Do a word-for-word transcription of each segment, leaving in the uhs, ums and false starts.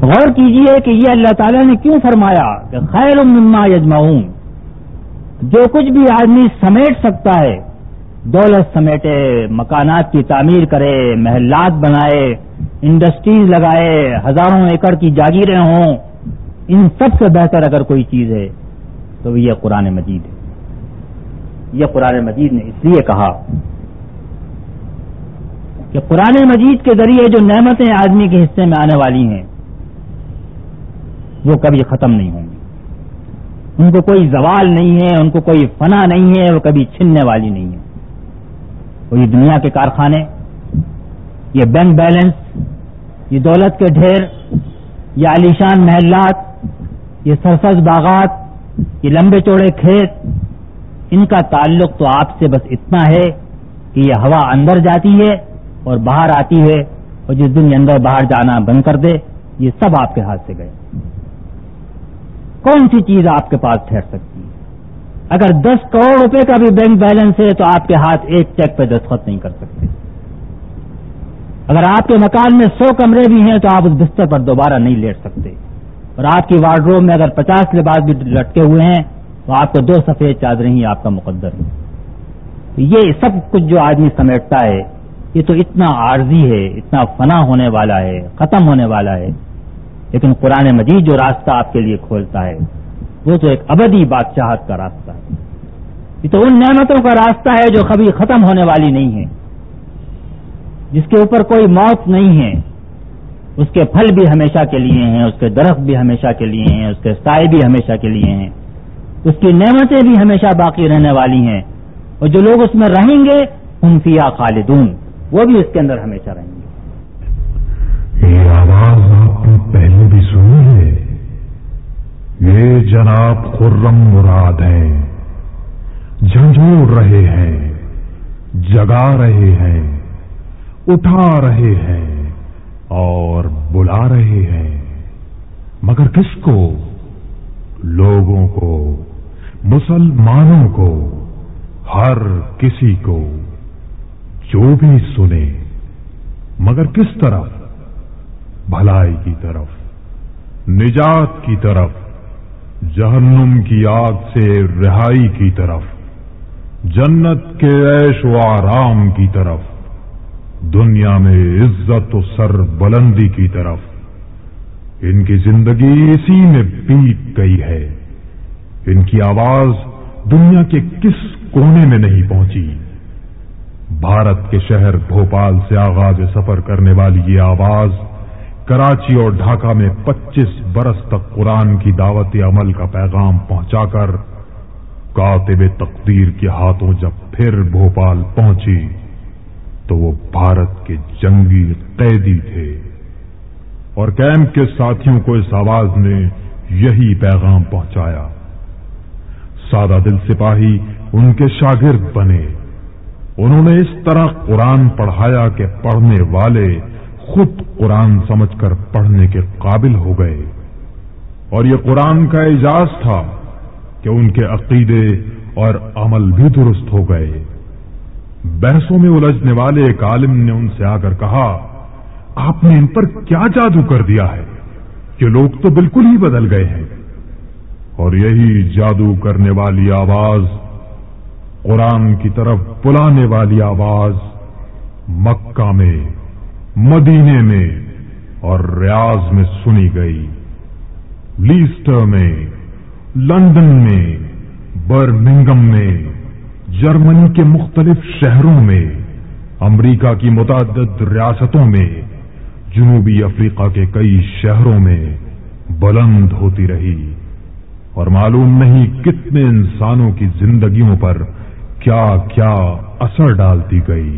غور کیجئے کہ یہ اللہ تعالیٰ نے کیوں فرمایا کہ خیر مما یجمعون، جو کچھ بھی آدمی سمیٹ سکتا ہے، دولت سمیٹے، مکانات کی تعمیر کرے، محلات بنائے، انڈسٹریز لگائے، ہزاروں ایکڑ کی جاگیریں ہوں، ان سب سے بہتر اگر کوئی چیز ہے تو یہ قرآن مجید ہے۔ یہ قرآن مجید نے اس لیے کہا کہ قرآن مجید کے ذریعے جو نعمتیں آدمی کے حصے میں آنے والی ہیں وہ کبھی ختم نہیں ہوں گی، ان کو کوئی زوال نہیں ہے، ان کو کوئی فنا نہیں ہے، وہ کبھی چھننے والی نہیں ہے۔ وہ یہ دنیا کے کارخانے، یہ بینک بیلنس، یہ دولت کے ڈھیر، یہ عالیشان محلات، یہ سرسبز باغات، یہ لمبے چوڑے کھیت، ان کا تعلق تو آپ سے بس اتنا ہے کہ یہ ہوا اندر جاتی ہے اور باہر آتی ہے، اور جس دن یہ اندر باہر جانا بند کر دے یہ سب آپ کے ہاتھ سے گئے۔ کون سی چیز آپ کے پاس ٹھہر سکتی ہے؟ اگر دس کروڑ روپے کا بھی بینک بیلنس ہے تو آپ کے ہاتھ ایک چیک پہ دستخط نہیں کر سکتے۔ اگر آپ کے مکان میں سو کمرے بھی ہیں تو آپ اس بستر پر دوبارہ نہیں لیٹ سکتے، اور آپ کی وارڈروب میں اگر پچاس لباس بھی لٹکے ہوئے ہیں تو آپ کو دو سفید چادریں ہی آپ کا مقدر ہے۔ یہ سب کچھ جو آدمی سمیٹتا ہے یہ تو اتنا عارضی ہے، اتنا فنا ہونے والا ہے، ختم ہونے والا ہے، لیکن قرآن مجید جو راستہ آپ کے لیے کھولتا ہے وہ تو ایک ابدی بادشاہت کا راستہ ہے۔ یہ تو ان نعمتوں کا راستہ ہے جو کبھی ختم ہونے والی نہیں ہے، جس کے اوپر کوئی موت نہیں ہے، اس کے پھل بھی ہمیشہ کے لیے ہیں، اس کے درخت بھی ہمیشہ کے لیے ہیں، اس کے سائے بھی ہمیشہ کے لیے ہیں، اس کی نعمتیں بھی ہمیشہ باقی رہنے والی ہیں، اور جو لوگ اس میں رہیں گے ہم فیہا خالدون، وہ بھی اس کے اندر ہمیشہ رہیں گے۔ یہ آواز آپ نے پہلے بھی سنی ہے، یہ جناب خرم مراد ہیں، جھنجھوڑ رہے ہیں، جگا رہے ہیں، اٹھا رہے ہیں اور بلا رہے ہیں، مگر کس کو؟ لوگوں کو، مسلمانوں کو، ہر کسی کو جو بھی سنے، مگر کس طرف؟ بھلائی کی طرف، نجات کی طرف، جہنم کی آگ سے رہائی کی طرف، جنت کے عیش و آرام کی طرف، دنیا میں عزت و سر بلندی کی طرف۔ ان کی زندگی اسی میں بیت گئی ہے، ان کی آواز دنیا کے کس کونے میں نہیں پہنچی۔ بھارت کے شہر بھوپال سے آغاز سفر کرنے والی یہ آواز کراچی اور ڈھاکہ میں پچیس برس تک قرآن کی دعوت عمل کا پیغام پہنچا کر کاتب تقدیر کے ہاتھوں جب پھر بھوپال پہنچی تو وہ بھارت کے جنگی قیدی تھے، اور کیمپ کے ساتھیوں کو اس آواز نے یہی پیغام پہنچایا۔ سادہ دل سپاہی ان کے شاگرد بنے، انہوں نے اس طرح قرآن پڑھایا کہ پڑھنے والے خود قرآن سمجھ کر پڑھنے کے قابل ہو گئے، اور یہ قرآن کا اعجاز تھا کہ ان کے عقیدے اور عمل بھی درست ہو گئے۔ بحثوں میں الجھنے والے ایک عالم نے ان سے آ کر کہا، آپ نے ان پر کیا جادو کر دیا ہے کہ لوگ تو بالکل ہی بدل گئے ہیں؟ اور یہی جادو کرنے والی آواز، قرآن کی طرف بلانے والی آواز مکہ میں، مدینے میں اور ریاض میں سنی گئی، لیسٹر میں، لندن میں، برمنگم میں، جرمنی کے مختلف شہروں میں، امریکہ کی متعدد ریاستوں میں، جنوبی افریقہ کے کئی شہروں میں بلند ہوتی رہی، اور معلوم نہیں کتنے انسانوں کی زندگیوں پر کیا کیا اثر ڈالتی گئی۔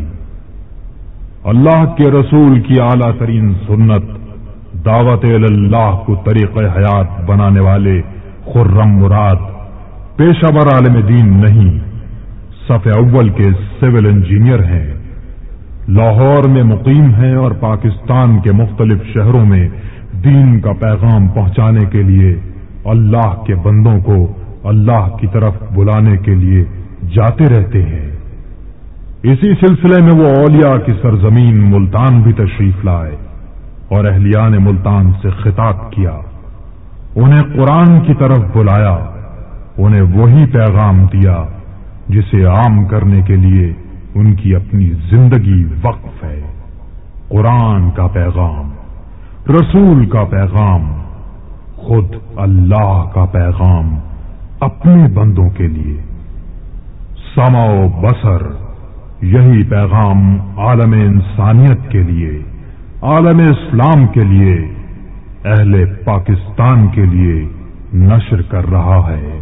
اللہ کے رسول کی اعلیٰ ترین سنت دعوت اللہ کو طریق حیات بنانے والے خرم مراد پیشہ ور عالم دین نہیں، صف اول کے سول انجینئر ہیں، لاہور میں مقیم ہیں اور پاکستان کے مختلف شہروں میں دین کا پیغام پہنچانے کے لیے اللہ کے بندوں کو اللہ کی طرف بلانے کے لیے جاتے رہتے ہیں۔ اسی سلسلے میں وہ اولیاء کی سرزمین ملتان بھی تشریف لائے، اور اہلیان ملتان سے خطاب کیا، انہیں قرآن کی طرف بلایا، انہیں وہی پیغام دیا جسے عام کرنے کے لیے ان کی اپنی زندگی وقف ہے۔ قرآن کا پیغام، رسول کا پیغام، خود اللہ کا پیغام اپنے بندوں کے لیے، سمع و بصر، یہی پیغام عالم انسانیت کے لیے، عالم اسلام کے لیے، اہل پاکستان کے لیے نشر کر رہا ہے۔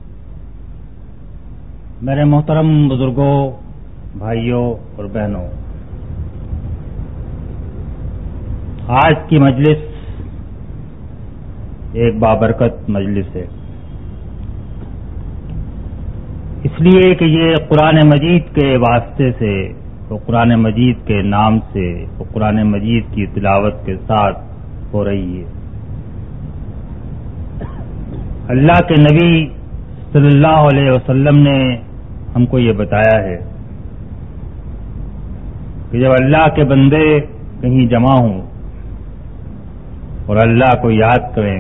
میرے محترم بزرگوں، بھائیوں اور بہنوں، آج کی مجلس ایک بابرکت مجلس ہے، اس لیے کہ یہ قرآن مجید کے واسطے سے، تو قرآن مجید کے نام سے، تو قرآن مجید کی تلاوت کے ساتھ ہو رہی ہے۔ اللہ کے نبی صلی اللہ علیہ وسلم نے ہم کو یہ بتایا ہے کہ جب اللہ کے بندے کہیں جمع ہوں اور اللہ کو یاد کریں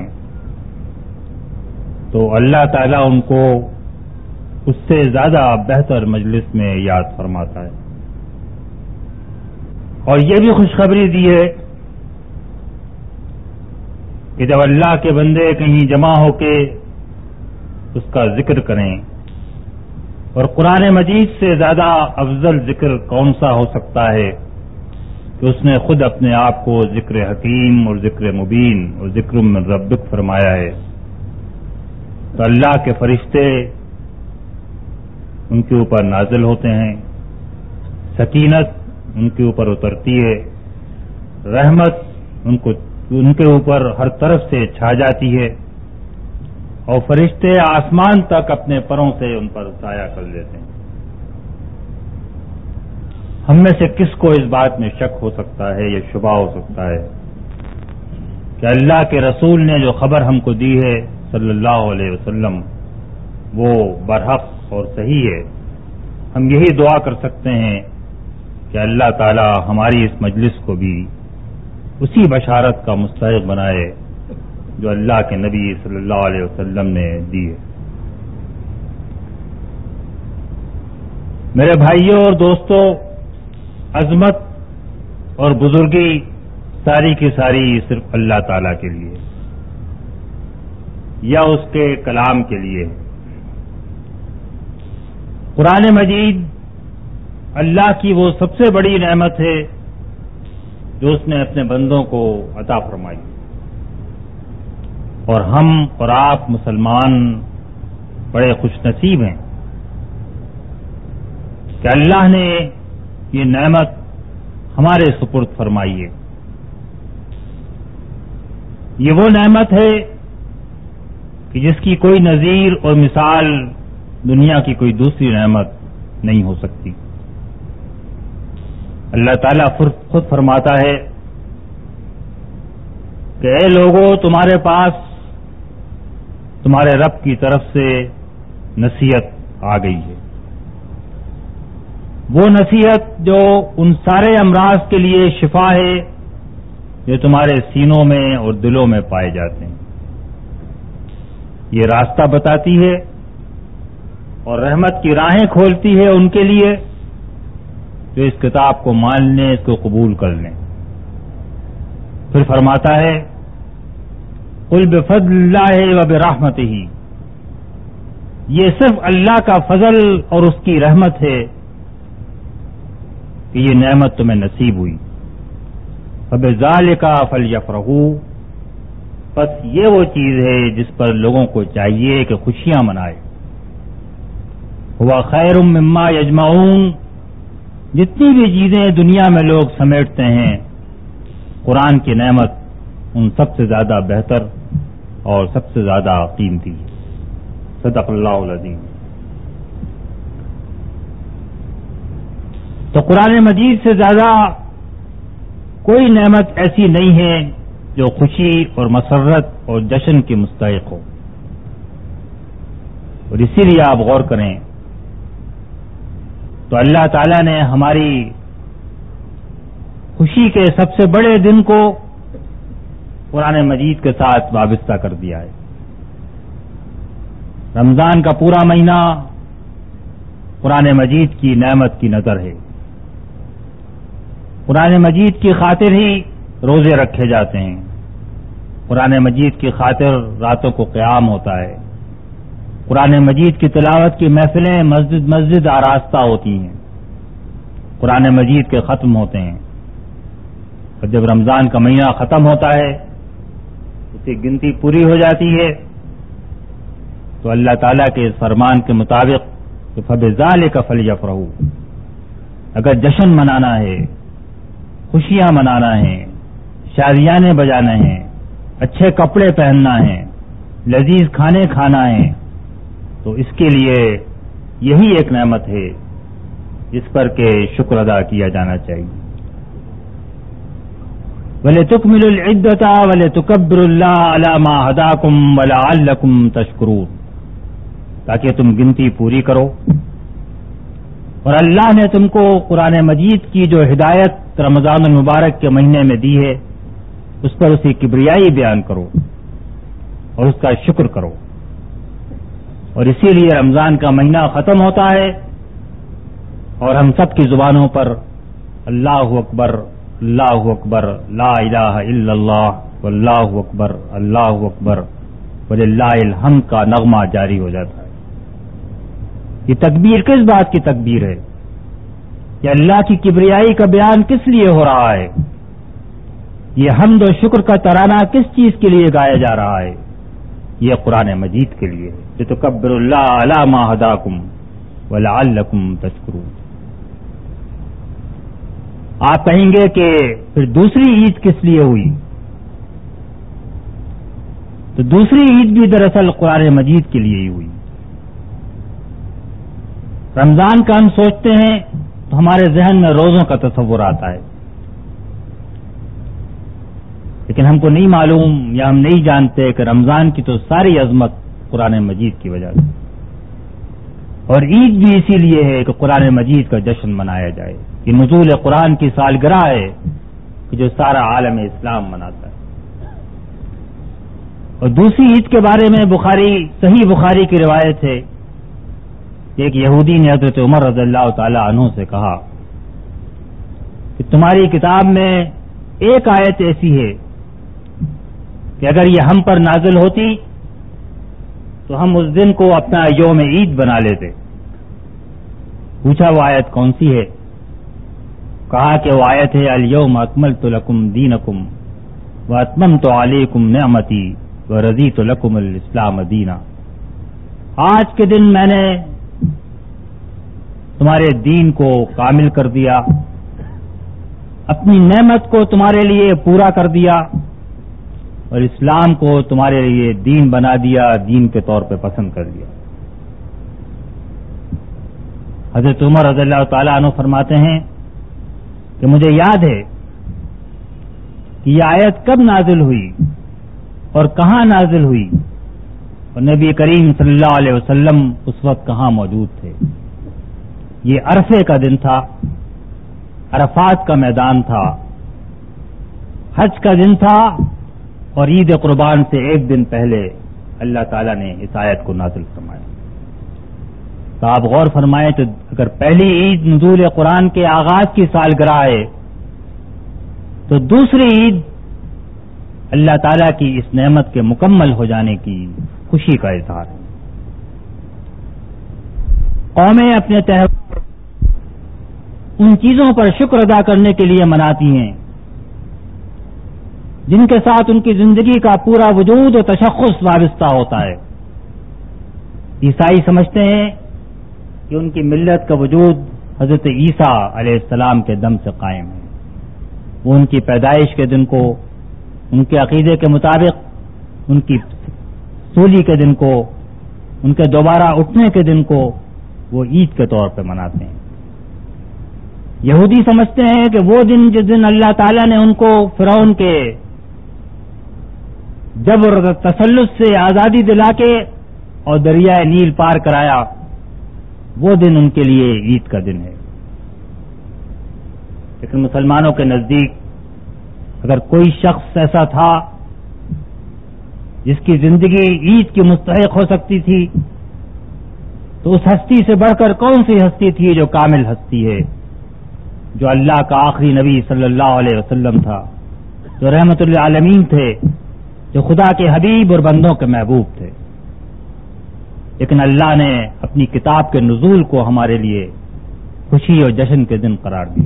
تو اللہ تعالیٰ ان کو اس سے زیادہ بہتر مجلس میں یاد فرماتا ہے، اور یہ بھی خوشخبری دی ہے کہ جب اللہ کے بندے کہیں جمع ہو کے اس کا ذکر کریں، اور قرآن مجید سے زیادہ افضل ذکر کون سا ہو سکتا ہے کہ اس نے خود اپنے آپ کو ذکر حکیم اور ذکر مبین اور ذکر من ربک فرمایا ہے۔ تو اللہ کے فرشتے ان کے اوپر نازل ہوتے ہیں، سکینت ان کے اوپر اترتی ہے، رحمت ان کو ان کے اوپر ہر طرف سے چھا جاتی ہے، اور فرشتے آسمان تک اپنے پروں سے ان پر سایہ کر لیتے ہیں۔ ہم میں سے کس کو اس بات میں شک ہو سکتا ہے یا شبہ ہو سکتا ہے کہ اللہ کے رسول نے جو خبر ہم کو دی ہے صلی اللہ علیہ وسلم وہ برحق اور صحیح ہے؟ ہم یہی دعا کر سکتے ہیں کہ اللہ تعالی ہماری اس مجلس کو بھی اسی بشارت کا مستحق بنائے جو اللہ کے نبی صلی اللہ علیہ وسلم نے دی ہے۔ میرے بھائیوں اور دوستوں، عظمت اور بزرگی ساری کی ساری صرف اللہ تعالی کے لیے یا اس کے کلام کے لیے۔ قرآن مجید اللہ کی وہ سب سے بڑی نعمت ہے جو اس نے اپنے بندوں کو عطا فرمائی، اور ہم اور آپ مسلمان بڑے خوش نصیب ہیں کہ اللہ نے یہ نعمت ہمارے سپرد فرمائی ہے۔ یہ وہ نعمت ہے کہ جس کی کوئی نظیر اور مثال دنیا کی کوئی دوسری نعمت نہیں ہو سکتی۔ اللہ تعالیٰ خود فرماتا ہے کہ اے لوگوں، تمہارے پاس تمہارے رب کی طرف سے نصیحت آ گئی ہے، وہ نصیحت جو ان سارے امراض کے لیے شفا ہے جو تمہارے سینوں میں اور دلوں میں پائے جاتے ہیں۔ یہ راستہ بتاتی ہے اور رحمت کی راہیں کھولتی ہے ان کے لیے جو اس کتاب کو مان لیں، اس کو قبول کر لیں۔ پھر فرماتا ہے قل بفضل اللہ وبرحمتہ، یہ صرف اللہ کا فضل اور اس کی رحمت ہے کہ یہ نعمت تمہیں نصیب ہوئی۔ فبذالک فلیفرحوا، بس یہ وہ چیز ہے جس پر لوگوں کو چاہیے کہ خوشیاں منائے۔ ہوا خیر مما یجمعون، جتنی بھی چیزیں دنیا میں لوگ سمیٹتے ہیں قرآن کی نعمت ان سب سے زیادہ بہتر اور سب سے زیادہ قیمتی ہے۔ صدق اللہ العظیم۔ تو قرآن مجید سے زیادہ کوئی نعمت ایسی نہیں ہے جو خوشی اور مسرت اور جشن کی مستحق ہو، اور اسی لیے آپ غور کریں تو اللہ تعالیٰ نے ہماری خوشی کے سب سے بڑے دن کو قرآن مجید کے ساتھ وابستہ کر دیا ہے. رمضان کا پورا مہینہ قرآن مجید کی نعمت کی نظر ہے. قرآن مجید کی خاطر ہی روزے رکھے جاتے ہیں. قرآن مجید کی خاطر راتوں کو قیام ہوتا ہے. قرآن مجید کی تلاوت کی محفلیں مسجد مسجد آراستہ ہوتی ہیں. قرآن مجید کے ختم ہوتے ہیں. اور جب رمضان کا مہینہ ختم ہوتا ہے اس کی گنتی پوری ہو جاتی ہے تو اللہ تعالیٰ کے اس فرمان کے مطابق کہ فَبِذَالِكَ فَلْيَفْرَحُوا، اگر جشن منانا ہے، خوشیاں منانا ہے، شادیانے بجانا ہے، اچھے کپڑے پہننا ہے، لذیذ کھانے کھانا ہے، تو اس کے لیے یہی ایک نعمت ہے جس پر کہ شکر ادا کیا جانا چاہیے. وَلِتُكْمِلُوا الْعِدَّةَ وَلِتُكَبِّرُوا اللَّهَ عَلَى مَا هَدَاكُمْ وَلَعَلَّكُمْ تَشْكُرُونَ، تاکہ تم گنتی پوری کرو. اور اللہ نے تم کو قرآن مجید کی جو ہدایت رمضان المبارک کے مہینے میں دی ہے اس پر اسی کبریائی بیان کرو اور اس کا شکر کرو. اور اسی لیے رمضان کا مہینہ ختم ہوتا ہے اور ہم سب کی زبانوں پر اللہ اکبر اللہ اکبر لا الہ الا اللہ واللہ اکبر اللہ اکبر وللہ الحمد کا نغمہ جاری ہو جاتا ہے. یہ تکبیر کس بات کی تکبیر ہے؟ یہ اللہ کی کبریائی کا بیان کس لیے ہو رہا ہے؟ یہ حمد و شکر کا ترانہ کس چیز کے لیے گایا جا رہا ہے؟ یہ قرآن مجید کے لیے. لِتُكَبِّرُوا اللَّهَ عَلَى مَا هَدَاكُمْ وَلَعَلَّكُمْ تَشْكُرُونَ. آپ کہیں گے کہ پھر دوسری عید کس لیے ہوئی؟ تو دوسری عید بھی دراصل قرآن مجید کے لیے ہی ہوئی. رمضان کا ہم سوچتے ہیں تو ہمارے ذہن میں روزوں کا تصور آتا ہے، لیکن ہم کو نہیں معلوم یا ہم نہیں جانتے کہ رمضان کی تو ساری عظمت قرآن مجید کی وجہ سے، اور عید بھی اسی لیے ہے کہ قرآن مجید کا جشن منایا جائے. یہ نزول قرآن کی سالگرہ ہے کہ جو سارا عالم اسلام مناتا ہے. اور دوسری عید کے بارے میں بخاری صحیح بخاری کی روایت ہے کہ ایک یہودی نے حضرت عمر رضی اللہ تعالی عنہ سے کہا کہ تمہاری کتاب میں ایک آیت ایسی ہے کہ اگر یہ ہم پر نازل ہوتی تو ہم اس دن کو اپنا یوم عید بنا لیتے. پوچھا وہ آیت کون سی ہے؟ کہا کہ وہ آیت ہے الیوم اکملت لکم دینکم واتممت علیکم نعمتی ورضیت لکم الاسلام دینا. آج کے دن میں نے تمہارے دین کو کامل کر دیا، اپنی نعمت کو تمہارے لیے پورا کر دیا اور اسلام کو تمہارے لیے دین بنا دیا، دین کے طور پہ پسند کر دیا. حضرت عمر رضی اللہ تعالیٰ عنہ فرماتے ہیں کہ مجھے یاد ہے کہ یہ آیت کب نازل ہوئی اور کہاں نازل ہوئی، اور نبی کریم صلی اللہ علیہ وسلم اس وقت کہاں موجود تھے. یہ عرفے کا دن تھا، عرفات کا میدان تھا، حج کا دن تھا، اور عید قربان سے ایک دن پہلے اللہ تعالیٰ نے اس آیت کو نازل فرمایا. تو آپ غور فرمائیں تو اگر پہلی عید نزول قرآن کے آغاز کی سالگرہ ہے تو دوسری عید اللہ تعالیٰ کی اس نعمت کے مکمل ہو جانے کی خوشی کا اظہار ہے. قومیں اپنے تہوار ان چیزوں پر شکر ادا کرنے کے لیے مناتی ہیں جن کے ساتھ ان کی زندگی کا پورا وجود و تشخص وابستہ ہوتا ہے. عیسائی سمجھتے ہیں کہ ان کی ملت کا وجود حضرت عیسیٰ علیہ السلام کے دم سے قائم ہے. وہ ان کی پیدائش کے دن کو ان کے عقیدے کے مطابق ان کی سولی کے دن کو، ان کے دوبارہ اٹھنے کے دن کو وہ عید کے طور پہ مناتے ہیں. یہودی سمجھتے ہیں کہ وہ دن جس دن اللہ تعالیٰ نے ان کو فرعون کے جبر اور تسلط سے آزادی دلا کے اور دریائے نیل پار کرایا، وہ دن ان کے لیے عید کا دن ہے. لیکن مسلمانوں کے نزدیک اگر کوئی شخص ایسا تھا جس کی زندگی عید کی مستحق ہو سکتی تھی، تو اس ہستی سے بڑھ کر کون سی ہستی تھی جو کامل ہستی ہے، جو اللہ کا آخری نبی صلی اللہ علیہ وسلم تھا، جو رحمت للعالمین تھے، جو خدا کے حبیب اور بندوں کے محبوب تھے۔ لیکن اللہ نے اپنی کتاب کے نزول کو ہمارے لیے خوشی اور جشن کے دن قرار دیا۔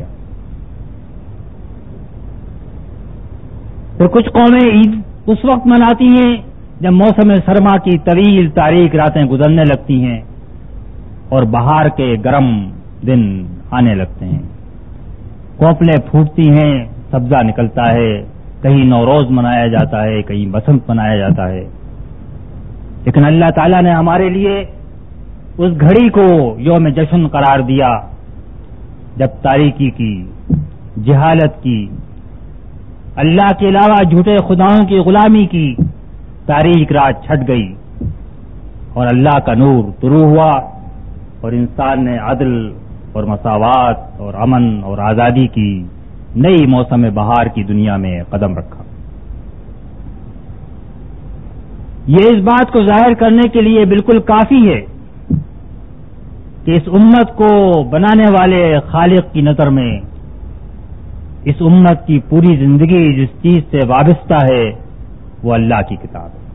پھر کچھ قومیں عید اس وقت مناتی ہیں جب موسم سرما کی طویل تاریک راتیں گزرنے لگتی ہیں اور بہار کے گرم دن آنے لگتے ہیں، کوپلیں پھوٹتی ہیں، سبزہ نکلتا ہے، کہیں نوروز منایا جاتا ہے، کہیں بسنت منایا جاتا ہے۔ لیکن اللہ تعالیٰ نے ہمارے لیے اس گھڑی کو یوم جشن قرار دیا جب تاریکی کی، جہالت کی، اللہ کے علاوہ جھوٹے خداؤں کی غلامی کی تاریک رات چھٹ گئی اور اللہ کا نور طلوع ہوا اور انسان نے عدل اور مساوات اور امن اور آزادی کی نئی موسم بہار کی دنیا میں قدم رکھا۔ یہ اس بات کو ظاہر کرنے کے لیے بالکل کافی ہے کہ اس امت کو بنانے والے خالق کی نظر میں اس امت کی پوری زندگی جس چیز سے وابستہ ہے وہ اللہ کی کتاب ہے۔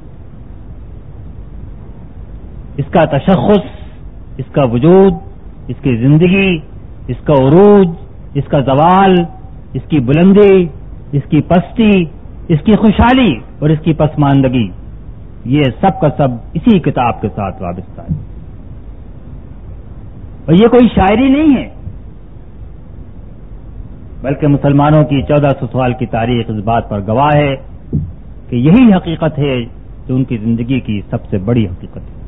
اس کا تشخص، اس کا وجود، اس کی زندگی، اس کا عروج، اس کا زوال، اس کی بلندی، اس کی پستی، اس کی خوشحالی اور اس کی پسماندگی، یہ سب کا سب اسی کتاب کے ساتھ وابستہ ہے۔ اور یہ کوئی شاعری نہیں ہے، بلکہ مسلمانوں کی چودہ سو سال کی تاریخ اس بات پر گواہ ہے کہ یہی حقیقت ہے جو ان کی زندگی کی سب سے بڑی حقیقت ہے۔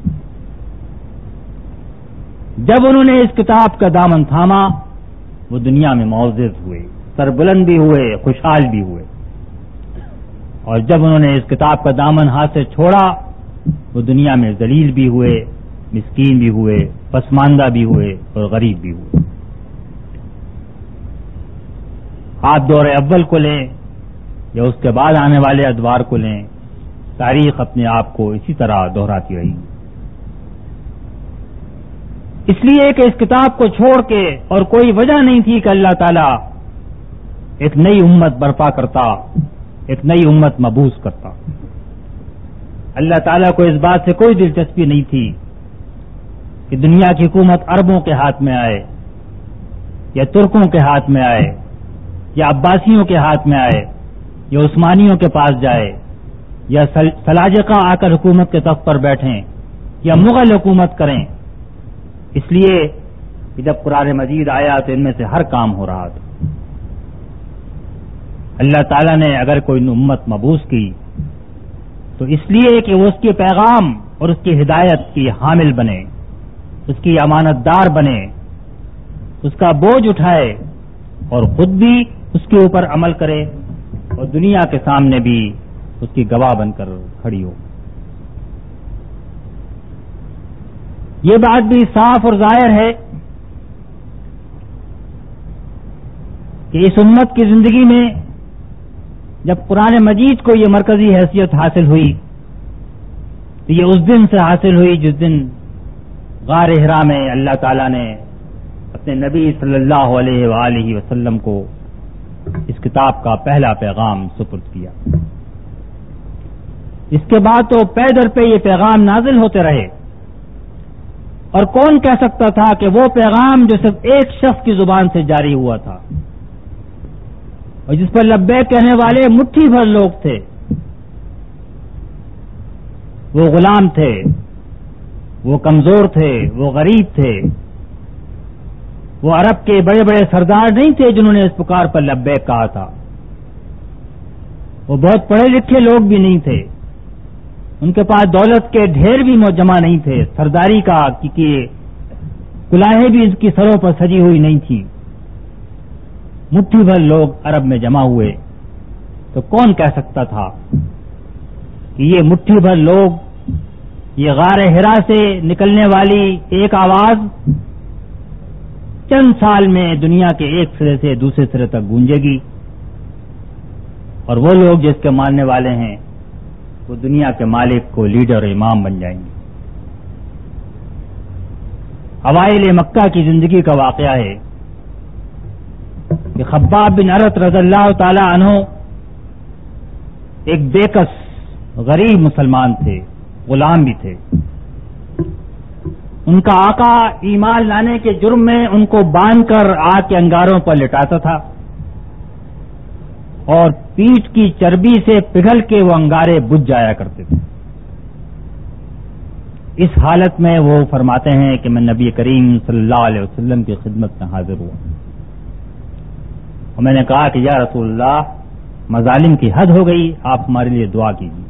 جب انہوں نے اس کتاب کا دامن تھاما وہ دنیا میں معزز ہوئے، سربلند بھی ہوئے، خوشحال بھی ہوئے، اور جب انہوں نے اس کتاب کا دامن ہاتھ سے چھوڑا وہ دنیا میں ذلیل بھی ہوئے، مسکین بھی ہوئے، پسماندہ بھی ہوئے اور غریب بھی ہوئے۔ آپ دور اول کو لیں یا اس کے بعد آنے والے ادوار کو لیں، تاریخ اپنے آپ کو اسی طرح دہراتی رہی۔ اس لیے کہ اس کتاب کو چھوڑ کے اور کوئی وجہ نہیں تھی کہ اللہ تعالیٰ ایک نئی امت برپا کرتا، ایک نئی امت مبعوث کرتا۔ اللہ تعالیٰ کو اس بات سے کوئی دلچسپی نہیں تھی کہ دنیا کی حکومت عربوں کے ہاتھ میں آئے یا ترکوں کے ہاتھ میں آئے یا عباسیوں کے ہاتھ میں آئے یا عثمانیوں کے پاس جائے یا سلاجقہ آ کر حکومت کے تخت پر بیٹھیں یا مغل حکومت کریں۔ اس لیے کہ جب قرآن مجید آیا تو ان میں سے ہر کام ہو رہا تھا۔ اللہ تعالیٰ نے اگر کوئی امت مبعوث کی تو اس لیے کہ وہ اس کے پیغام اور اس کی ہدایت کی حامل بنے، اس کی امانت دار بنے، اس کا بوجھ اٹھائے اور خود بھی اس کے اوپر عمل کرے اور دنیا کے سامنے بھی اس کی گواہ بن کر کھڑی ہو۔ یہ بات بھی صاف اور ظاہر ہے کہ اس امت کی زندگی میں جب قرآن مجید کو یہ مرکزی حیثیت حاصل ہوئی تو یہ اس دن سے حاصل ہوئی جس دن غار حرا میں اللہ تعالیٰ نے اپنے نبی صلی اللہ علیہ وآلہ وسلم کو اس کتاب کا پہلا پیغام سپرد کیا۔ اس کے بعد تو پے در پہ یہ پیغام نازل ہوتے رہے، اور کون کہہ سکتا تھا کہ وہ پیغام جو صرف ایک شخص کی زبان سے جاری ہوا تھا اور جس پر لبیک کہنے والے مٹھی بھر لوگ تھے، وہ غلام تھے، وہ کمزور تھے، وہ غریب تھے، وہ عرب کے بڑے بڑے سردار نہیں تھے جنہوں نے اس پکار پر لبیک کہا تھا، وہ بہت پڑھے لکھے لوگ بھی نہیں تھے، ان کے پاس دولت کے ڈھیر بھی جمع نہیں تھے، سرداری کا کہ کلاہیں بھی اس کی سروں پر سجی ہوئی نہیں تھی، مٹھی بھر لوگ عرب میں جمع ہوئے، تو کون کہہ سکتا تھا کہ یہ مٹھی بھر لوگ، یہ غار حرا سے نکلنے والی ایک آواز چند سال میں دنیا کے ایک سرے سے دوسرے سرے تک گونجے گی، اور وہ لوگ جس کے ماننے والے ہیں وہ دنیا کے مالک کو لیڈر اور امام بن جائیں گے. اوائل مکہ کی زندگی کا واقعہ ہے کہ خباب بن ارت رضی اللہ تعالی عنہ ایک بےکس غریب مسلمان تھے، غلام بھی تھے. ان کا آقا ایمان لانے کے جرم میں ان کو باندھ کر آگ کے انگاروں پر لٹاتا تھا اور پیٹھ کی چربی سے پگھل کے وہ انگارے بجھ جایا کرتے تھے. اس حالت میں وہ فرماتے ہیں کہ میں نبی کریم صلی اللہ علیہ وسلم کی خدمت میں حاضر ہوا اور میں نے کہا کہ یا رسول اللہ، مظالم کی حد ہو گئی، آپ ہمارے لیے دعا کیجیے.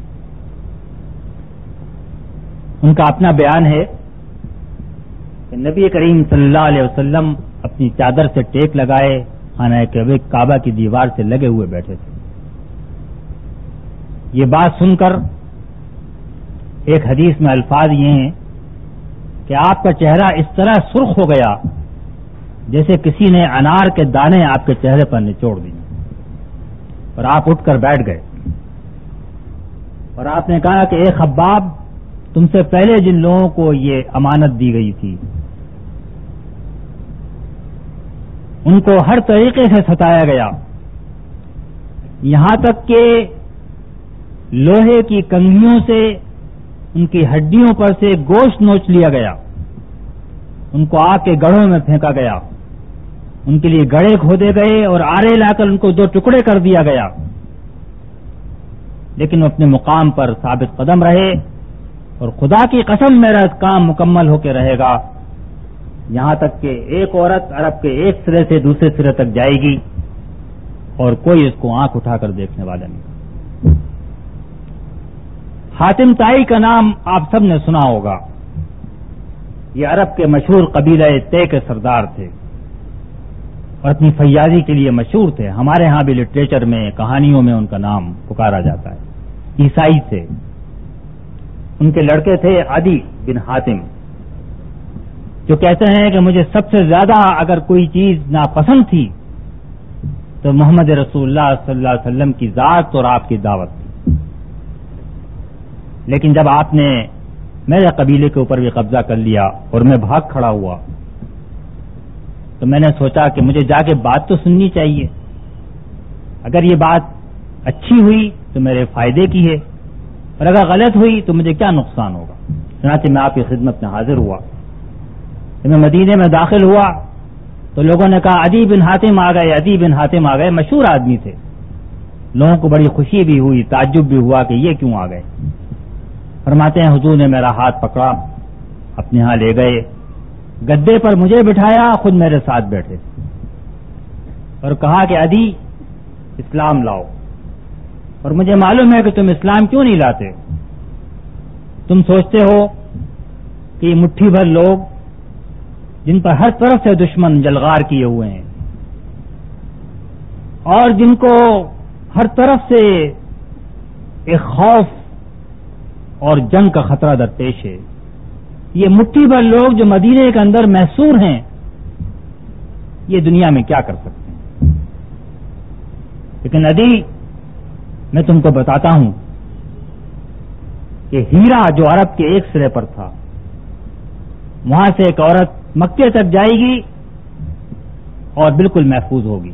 ان کا اپنا بیان ہے کہ نبی کریم صلی اللہ علیہ وسلم اپنی چادر سے ٹیک لگائے خانہ کعبہ کی دیوار سے لگے ہوئے بیٹھے تھے. یہ بات سن کر ایک حدیث میں الفاظ یہ ہیں کہ آپ کا چہرہ اس طرح سرخ ہو گیا جیسے کسی نے انار کے دانے آپ کے چہرے پر نچوڑ دیے، اور آپ اٹھ کر بیٹھ گئے اور آپ نے کہا کہ اے خباب، تم سے پہلے جن لوگوں کو یہ امانت دی گئی تھی ان کو ہر طریقے سے ستایا گیا، یہاں تک کہ لوہے کی کنگھیوں سے ان کی ہڈیوں پر سے گوشت نوچ لیا گیا، ان کو آگ کے گڑھوں میں پھینکا گیا، ان کے لیے گڑھے کھودے گئے اور آرے لا کر ان کو دو ٹکڑے کر دیا گیا، لیکن وہ اپنے مقام پر ثابت قدم رہے اور خدا کی قسم میرا کام مکمل ہو کے رہے گا، یہاں تک کہ ایک عورت عرب کے ایک سرے سے دوسرے سرے تک جائے گی اور کوئی اس کو آنکھ اٹھا کر دیکھنے والا نہیں. حاتم طائی کا نام آپ سب نے سنا ہوگا. یہ عرب کے مشہور قبیلہ طے کے سردار تھے اور اپنی فیاضی کے لیے مشہور تھے. ہمارے ہاں بھی لٹریچر میں، کہانیوں میں ان کا نام پکارا جاتا ہے. عیسائی تھے. ان کے لڑکے تھے عدی بن حاتم، جو کہتے ہیں کہ مجھے سب سے زیادہ اگر کوئی چیز ناپسند تھی تو محمد رسول اللہ صلی اللہ علیہ وسلم کی ذات اور آپ کی دعوت تھی، لیکن جب آپ نے میرے قبیلے کے اوپر بھی قبضہ کر لیا اور میں بھاگ کھڑا ہوا تو میں نے سوچا کہ مجھے جا کے بات تو سننی چاہیے. اگر یہ بات اچھی ہوئی تو میرے فائدے کی ہے، اور اگر غلط ہوئی تو مجھے کیا نقصان ہوگا. چنانچہ میں آپ کی خدمت میں حاضر ہوا. جب میں مدینے میں داخل ہوا تو لوگوں نے کہا عدی بن حاتم آ گئے، عدی بن حاتم آ گئے. مشہور آدمی تھے. لوگوں کو بڑی خوشی بھی ہوئی، تعجب بھی ہوا کہ یہ کیوں آ گئے. فرماتے ہیں حضور نے میرا ہاتھ پکڑا، اپنے ہاں لے گئے، گدے پر مجھے بٹھایا، خود میرے ساتھ بیٹھے اور کہا کہ عدی اسلام لاؤ. اور مجھے معلوم ہے کہ تم اسلام کیوں نہیں لاتے. تم سوچتے ہو کہ یہ مٹھی بھر لوگ جن پر ہر طرف سے دشمن جلغار کیے ہوئے ہیں اور جن کو ہر طرف سے ایک خوف اور جنگ کا خطرہ درپیش ہے، یہ مٹھی بھر لوگ جو مدینے کے اندر محصور ہیں، یہ دنیا میں کیا کر سکتے ہیں. لیکن عدی، میں تم کو بتاتا ہوں کہ ہیرا جو عرب کے ایک سرے پر تھا، وہاں سے ایک عورت مکے تک جائے گی اور بالکل محفوظ ہوگی.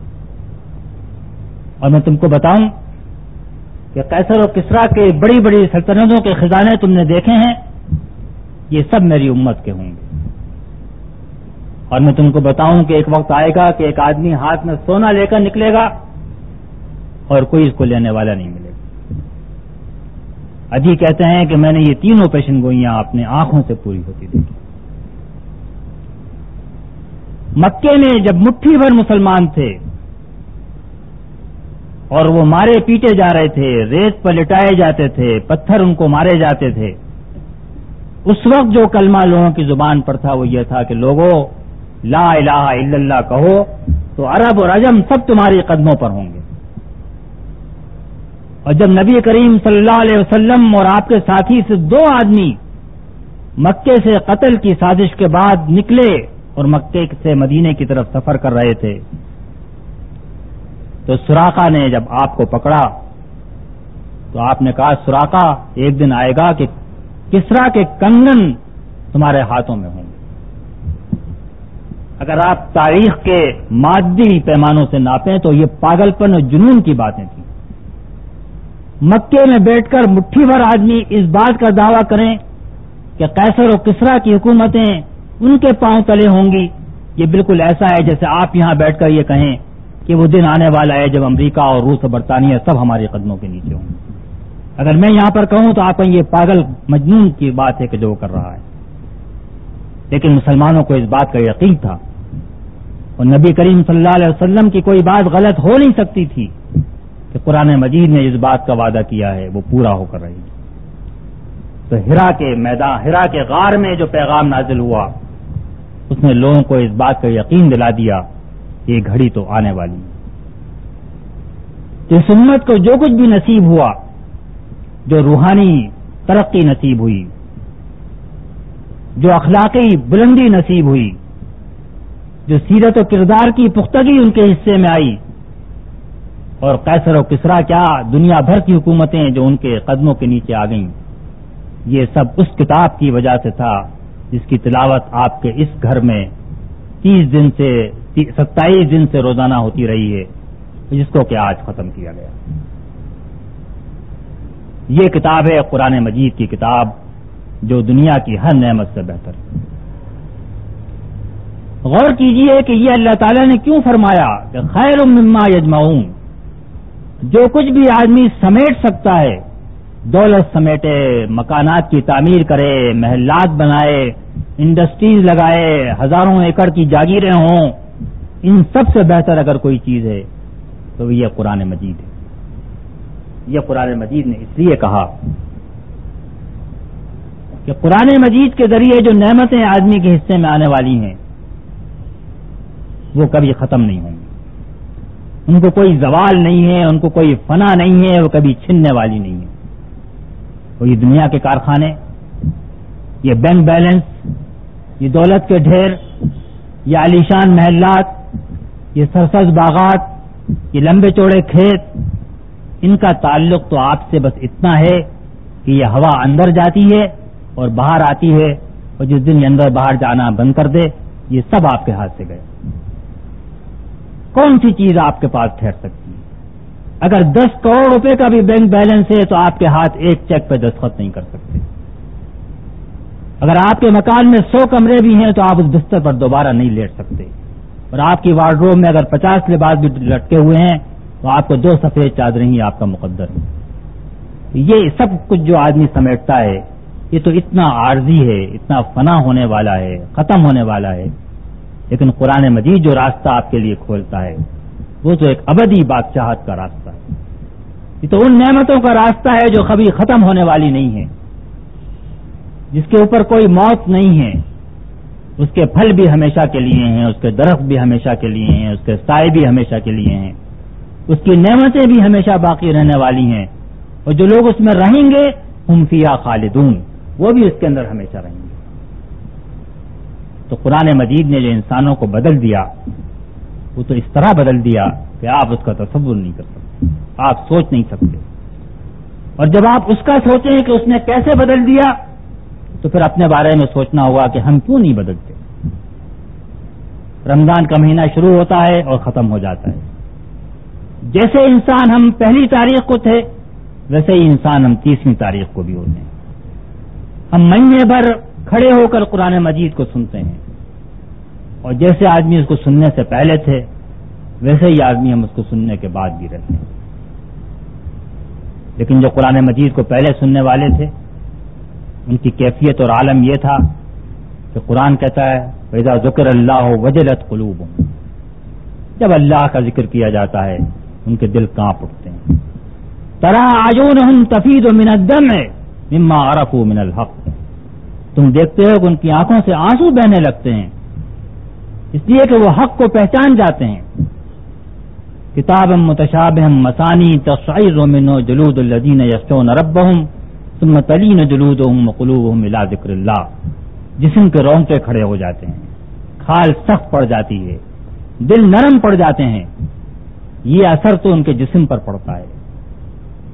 اور میں تم کو بتاؤں کہ قیصر و کسریٰ کے بڑی بڑی سلطنتوں کے خزانے تم نے دیکھے ہیں، یہ سب میری امت کے ہوں گے. اور میں تم کو بتاؤں کہ ایک وقت آئے گا کہ ایک آدمی ہاتھ میں سونا لے کر نکلے گا اور کوئی اس کو لینے والا نہیں ملے گا. عدی کہتے ہیں کہ میں نے یہ تینوں پیشن گوئیاں اپنے آنکھوں سے پوری ہوتی دیکھی. مکے میں جب مٹھی بھر مسلمان تھے اور وہ مارے پیٹے جا رہے تھے، ریت پر لٹائے جاتے تھے، پتھر ان کو مارے جاتے تھے، اس وقت جو کلمہ لوگوں کی زبان پر تھا وہ یہ تھا کہ لوگوں لا الہ الا اللہ کہو تو عرب اور عجم سب تمہاری قدموں پر ہوں گے. اور جب نبی کریم صلی اللہ علیہ وسلم اور آپ کے ساتھی سے دو آدمی مکے سے قتل کی سازش کے بعد نکلے اور مکے سے مدینے کی طرف سفر کر رہے تھے تو سراقہ نے جب آپ کو پکڑا تو آپ نے کہا سراقہ ایک دن آئے گا کہ کسرا کے کنگن تمہارے ہاتھوں میں ہوں گے۔ اگر آپ تاریخ کے مادی پیمانوں سے ناپیں تو یہ پاگلپن اور جنون کی باتیں تھیں۔ مکے میں بیٹھ کر مٹھی بھر آدمی اس بات کا دعویٰ کریں کہ قیصر و کسرا کی حکومتیں ان کے پاؤں تلے ہوں گی، یہ بالکل ایسا ہے جیسے آپ یہاں بیٹھ کر یہ کہیں کہ وہ دن آنے والا ہے جب امریکہ اور روس اور برطانیہ سب ہمارے قدموں کے نیچے ہوں گے۔ اگر میں یہاں پر کہوں تو آپ کہیں یہ پاگل مجنون کی بات ہے کہ جو وہ کر رہا ہے، لیکن مسلمانوں کو اس بات کا یقین تھا اور نبی کریم صلی اللہ علیہ وسلم کی کوئی بات غلط ہو نہیں سکتی تھی کہ قرآن مجید نے اس بات کا وعدہ کیا ہے وہ پورا ہو کر رہے گی۔ تو ہرا کے میدان، ہرا کے غار میں جو پیغام نازل ہوا اس نے لوگوں کو اس بات کا یقین دلا دیا کہ یہ گھڑی تو آنے والی ہے۔ اس امت کو جو کچھ بھی نصیب ہوا، جو روحانی ترقی نصیب ہوئی، جو اخلاقی بلندی نصیب ہوئی، جو سیرت و کردار کی پختگی ان کے حصے میں آئی، اور قیصر و کسرا کیا دنیا بھر کی حکومتیں جو ان کے قدموں کے نیچے آ گئیں، یہ سب اس کتاب کی وجہ سے تھا جس کی تلاوت آپ کے اس گھر میں تیس دن سے ستائیس دن سے روزانہ ہوتی رہی ہے، جس کو کہ آج ختم کیا گیا۔ یہ کتاب ہے قرآن مجید کی کتاب جو دنیا کی ہر نعمت سے بہتر ہے۔ غور کیجئے کہ یہ اللہ تعالیٰ نے کیوں فرمایا کہ خیر مما یجمعون، جو کچھ بھی آدمی سمیٹ سکتا ہے، دولت سمیٹے، مکانات کی تعمیر کرے، محلات بنائے، انڈسٹریز لگائے، ہزاروں ایکڑ کی جاگیریں ہوں، ان سب سے بہتر اگر کوئی چیز ہے تو یہ قرآن مجید ہے۔ یہ قرآن مجید نے اس لیے کہا کہ قرآن مجید کے ذریعے جو نعمتیں آدمی کے حصے میں آنے والی ہیں وہ کبھی ختم نہیں ہوں گی، ان کو کوئی زوال نہیں ہے، ان کو کوئی فنا نہیں ہے، وہ کبھی چھننے والی نہیں ہے۔ وہ یہ دنیا کے کارخانے، یہ بینک بیلنس، یہ دولت کے ڈھیر، یہ عالیشان محلات، یہ سرسبز باغات، یہ لمبے چوڑے کھیت، ان کا تعلق تو آپ سے بس اتنا ہے کہ یہ ہوا اندر جاتی ہے اور باہر آتی ہے، اور جس دن یہ اندر باہر جانا بند کر دے یہ سب آپ کے ہاتھ سے گئے۔ کون سی چیز آپ کے پاس ٹھہر سکتی ہے؟ اگر دس کروڑ روپے کا بھی بینک بیلنس ہے تو آپ کے ہاتھ ایک چیک پہ دستخط نہیں کر سکتے۔ اگر آپ کے مکان میں سو کمرے بھی ہیں تو آپ اس بستر پر دوبارہ نہیں لیٹ سکتے، اور آپ کی وارڈروب میں اگر پچاس لباس بھی لٹکے ہوئے ہیں تو آپ کو دو سفید چادریں ہی آپ کا مقدر ہے۔ یہ سب کچھ جو آدمی سمیٹتا ہے یہ تو اتنا عارضی ہے، اتنا فنا ہونے والا ہے، ختم ہونے والا ہے، لیکن قرآن مجید جو راستہ آپ کے لیے کھولتا ہے وہ تو ایک ابدی بادشاہت کا راستہ ہے۔ یہ تو ان نعمتوں کا راستہ ہے جو کبھی ختم ہونے والی نہیں ہے، جس کے اوپر کوئی موت نہیں ہے، اس کے پھل بھی ہمیشہ کے لیے ہیں، اس کے درخت بھی ہمیشہ کے لیے ہیں، اس کے سائے بھی ہمیشہ کے لیے ہیں، اس کی نعمتیں بھی ہمیشہ باقی رہنے والی ہیں، اور جو لوگ اس میں رہیں گے ہم فیہا خالدون، وہ بھی اس کے اندر ہمیشہ رہیں گے۔ تو قرآن مجید نے جو انسانوں کو بدل دیا وہ تو اس طرح بدل دیا کہ آپ اس کا تصور نہیں کر سکتے، آپ سوچ نہیں سکتے۔ اور جب آپ اس کا سوچیں کہ اس نے کیسے بدل دیا تو پھر اپنے بارے میں سوچنا ہوگا کہ ہم کیوں نہیں بدلتے۔ رمضان کا مہینہ شروع ہوتا ہے اور ختم ہو جاتا ہے، جیسے انسان ہم پہلی تاریخ کو تھے ویسے ہی انسان ہم تیسویں تاریخ کو بھی ہوتے ہیں۔ ہم مہینے بھر کھڑے ہو کر قرآن مجید کو سنتے ہیں، اور جیسے آدمی اس کو سننے سے پہلے تھے ویسے ہی آدمی ہم اس کو سننے کے بعد بھی رہتے ہیں۔ لیکن جو قرآن مجید کو پہلے سننے والے تھے ان کی کیفیت اور عالم یہ تھا کہ قرآن کہتا ہے فَإِذَا ذُكِرَ اللَّهُ وَجَلَتْ قُلُوبُهُمْ، جب اللہ کا ذکر کیا جاتا ہے ان کے دل کانپ اٹھتے ہیں۔ تَرَىٰ أَعْيُنُهُمْ تَفِيضُ مِنَ الدَّمْعِ مِمَّا عَرَفُوا مِنَ الْحَقِّ، تم دیکھتے ہو کہ ان کی آنکھوں سے آنسو بہنے لگتے ہیں اس لیے کہ وہ حق کو پہچان جاتے ہیں۔ کتابا متشابہا مثانی تقشعر منہ جلود الذین یخشون ربہم ثم تلین جلودہم وقلوبہم الی ذکر اللہ، جسم کے رونگٹے کھڑے ہو جاتے ہیں، کھال سخت پڑ جاتی ہے، دل نرم پڑ جاتے ہیں، یہ اثر تو ان کے جسم پر پڑتا ہے۔